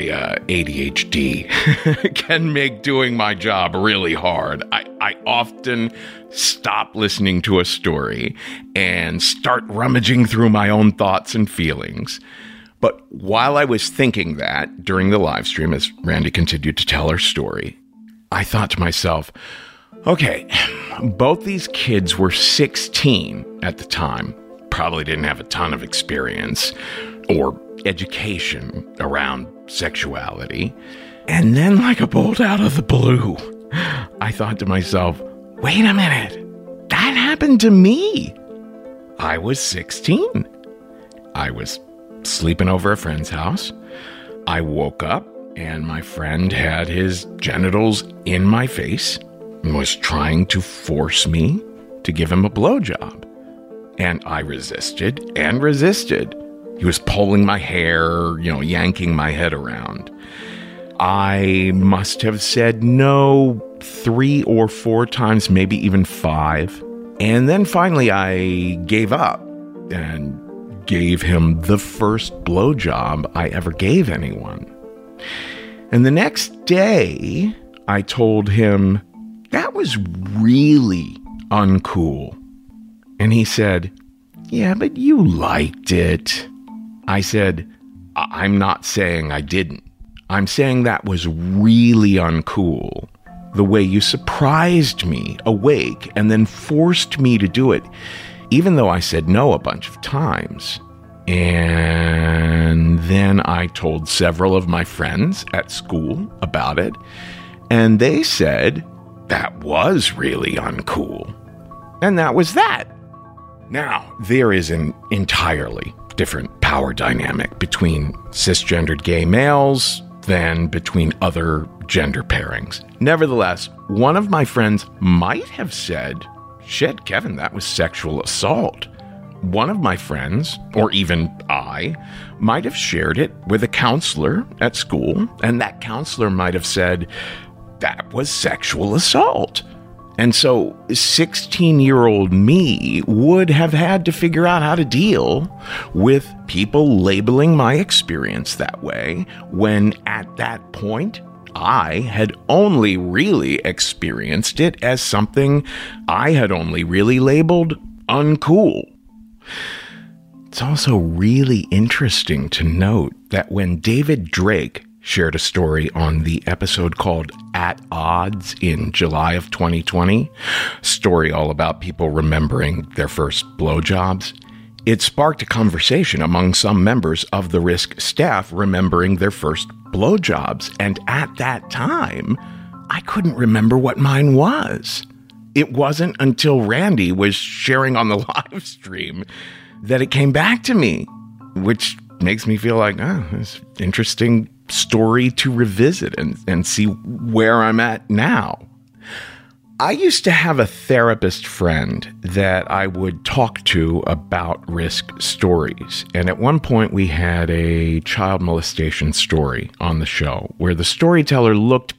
ADHD can make doing my job really hard. I often stop listening to a story and start rummaging through my own thoughts and feelings. But while I was thinking that during the live stream, as Randy continued to tell her story, I thought to myself, okay, both these kids were 16 at the time, probably didn't have a ton of experience or education around sexuality. And then, like a bolt out of the blue, I thought to myself, wait a minute, that happened to me. I was 16. I was sleeping over a friend's house. I woke up and my friend had his genitals in my face and was trying to force me to give him a blowjob. And I resisted and resisted. He was pulling my hair, yanking my head around. I must have said no 3 or 4 times, maybe even 5. And then finally I gave up and gave him the first blowjob I ever gave anyone. And the next day, I told him, that was really uncool. And he said, yeah, but you liked it. I said, I'm not saying I didn't. I'm saying that was really uncool. The way you surprised me awake and then forced me to do it, even though I said no a bunch of times. And then I told several of my friends at school about it, and they said that was really uncool. And that was that. Now, there is an entirely different power dynamic between cisgendered gay males than between other gender pairings. Nevertheless, one of my friends might have said, shit, Kevin, that was sexual assault. One of my friends, or even I, might have shared it with a counselor at school, and that counselor might have said, that was sexual assault. And so 16-year-old me would have had to figure out how to deal with people labeling my experience that way when at that point I had only really experienced it as something I had only really labeled uncool. It's also really interesting to note that when David Drake shared a story on the episode called At Odds in July of 2020, story all about people remembering their first blowjobs, it sparked a conversation among some members of the Risk staff remembering their first blowjobs, and at that time, I couldn't remember what mine was. It wasn't until Randy was sharing on the live stream that it came back to me, which makes me feel like, it's interesting story to revisit and see where I'm at now. I used to have a therapist friend that I would talk to about Risk stories. And at one point we had a child molestation story on the show where the storyteller looked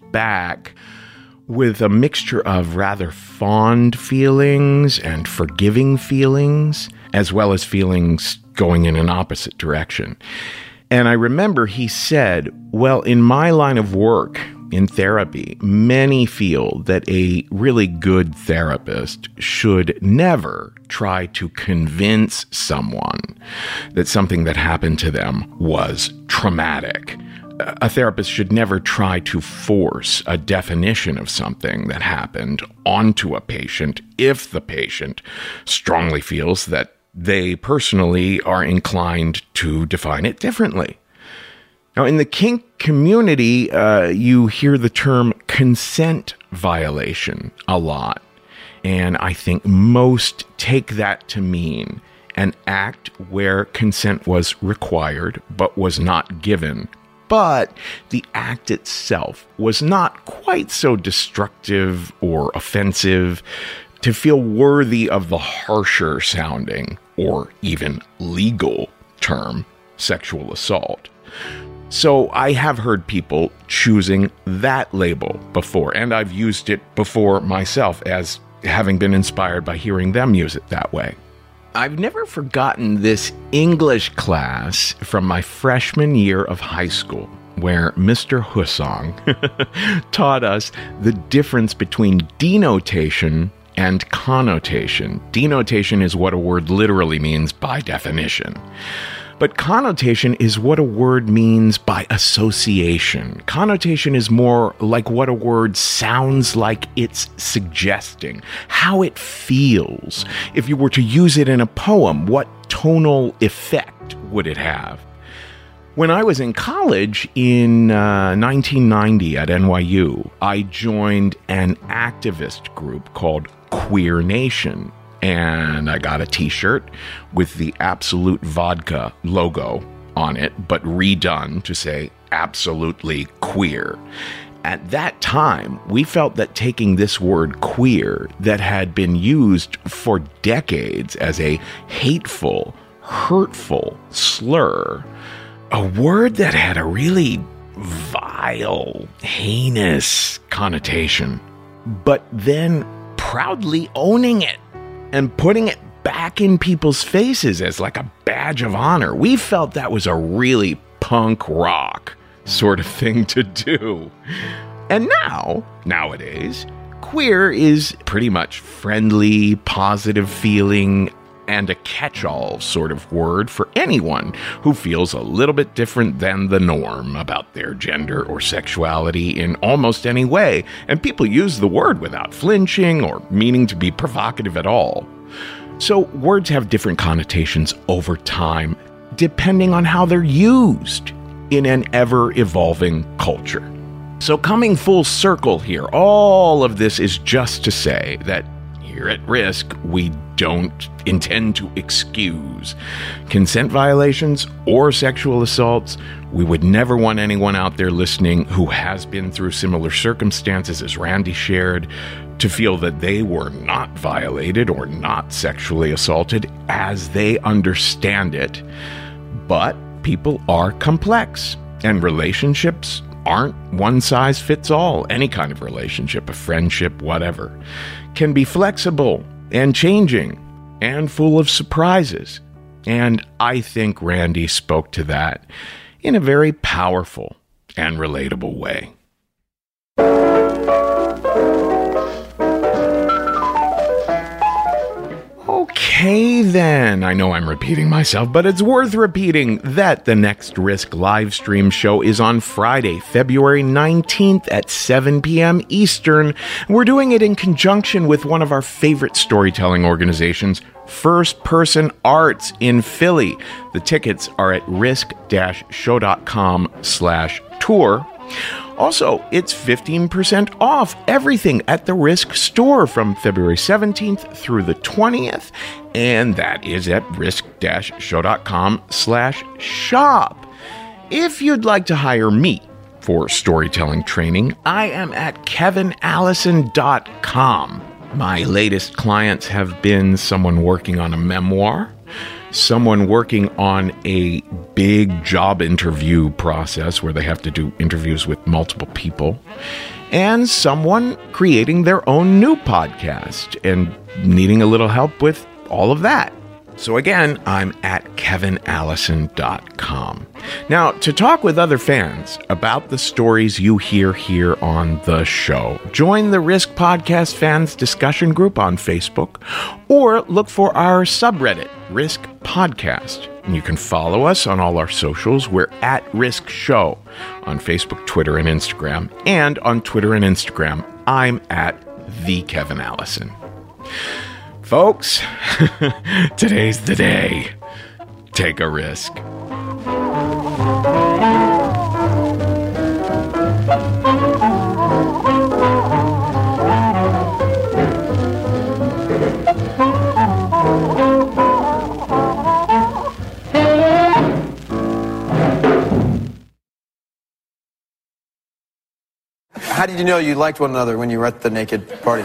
back with a mixture of rather fond feelings and forgiving feelings, as well as feelings going in an opposite direction. And I remember he said, well, in my line of work, in therapy, many feel that a really good therapist should never try to convince someone that something that happened to them was traumatic. A therapist should never try to force a definition of something that happened onto a patient if the patient strongly feels that they personally are inclined to define it differently. Now, in the kink community, you hear the term consent violation a lot. And I think most take that to mean an act where consent was required but was not given. But the act itself was not quite so destructive or offensive to feel worthy of the harsher sounding or even legal term, sexual assault. So I have heard people choosing that label before, and I've used it before myself as having been inspired by hearing them use it that way. I've never forgotten this English class from my freshman year of high school, where Mr. Husong taught us the difference between denotation and connotation. Denotation is what a word literally means by definition. But connotation is what a word means by association. Connotation is more like what a word sounds like it's suggesting, how it feels. If you were to use it in a poem, what tonal effect would it have? When I was in college in 1990 at NYU, I joined an activist group called Queer Nation. And I got a t-shirt with the Absolute Vodka logo on it, but redone to say absolutely queer. At that time, we felt that taking this word queer that had been used for decades as a hateful, hurtful slur, a word that had a really vile, heinous connotation, but then proudly owning it and putting it back in people's faces as like a badge of honor. We felt that was a really punk rock sort of thing to do. And nowadays, queer is pretty much friendly, positive feeling, and a catch-all sort of word for anyone who feels a little bit different than the norm about their gender or sexuality in almost any way, and people use the word without flinching or meaning to be provocative at all. So words have different connotations over time, depending on how they're used in an ever-evolving culture. So coming full circle here, all of this is just to say that here at Risk, we don't intend to excuse consent violations or sexual assaults. We would never want anyone out there listening who has been through similar circumstances as Randy shared to feel that they were not violated or not sexually assaulted as they understand it. But people are complex, and relationships aren't one size fits all. Any kind of relationship, a friendship, whatever, can be flexible and changing and full of surprises. And I think Randy spoke to that in a very powerful and relatable way. Okay then, I know I'm repeating myself, but it's worth repeating that the next Risk live stream show is on Friday, February 19th at 7 p.m. Eastern. We're doing it in conjunction with one of our favorite storytelling organizations, First Person Arts in Philly. The tickets are at risk-show.com/tour. Also, it's 15% off everything at the Risk store from February 17th through the 20th, and that is at risk-show.com/shop. If you'd like to hire me for storytelling training, I am at kevinallison.com. My latest clients have been someone working on a memoir, someone working on a big job interview process where they have to do interviews with multiple people, and someone creating their own new podcast and needing a little help with all of that. So again, I'm at kevinallison.com. Now, to talk with other fans about the stories you hear here on the show, join the Risk Podcast Fans discussion group on Facebook, or look for our subreddit, Risk Podcast. And you can follow us on all our socials. We're at Risk Show on Facebook, Twitter, and Instagram. And on Twitter and Instagram, I'm at the Kevin Allison. Folks, today's the day. Take a risk. How did you know you liked one another when you were at the naked party?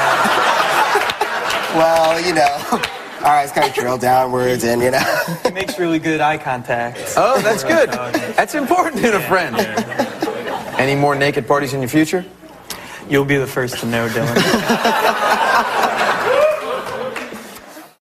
Well, you know, our eyes kind of trail downwards and, you know. He makes really good eye contact. Oh, that's good. That's important in a friend. Any more naked parties in your future? You'll be the first to know, Dylan.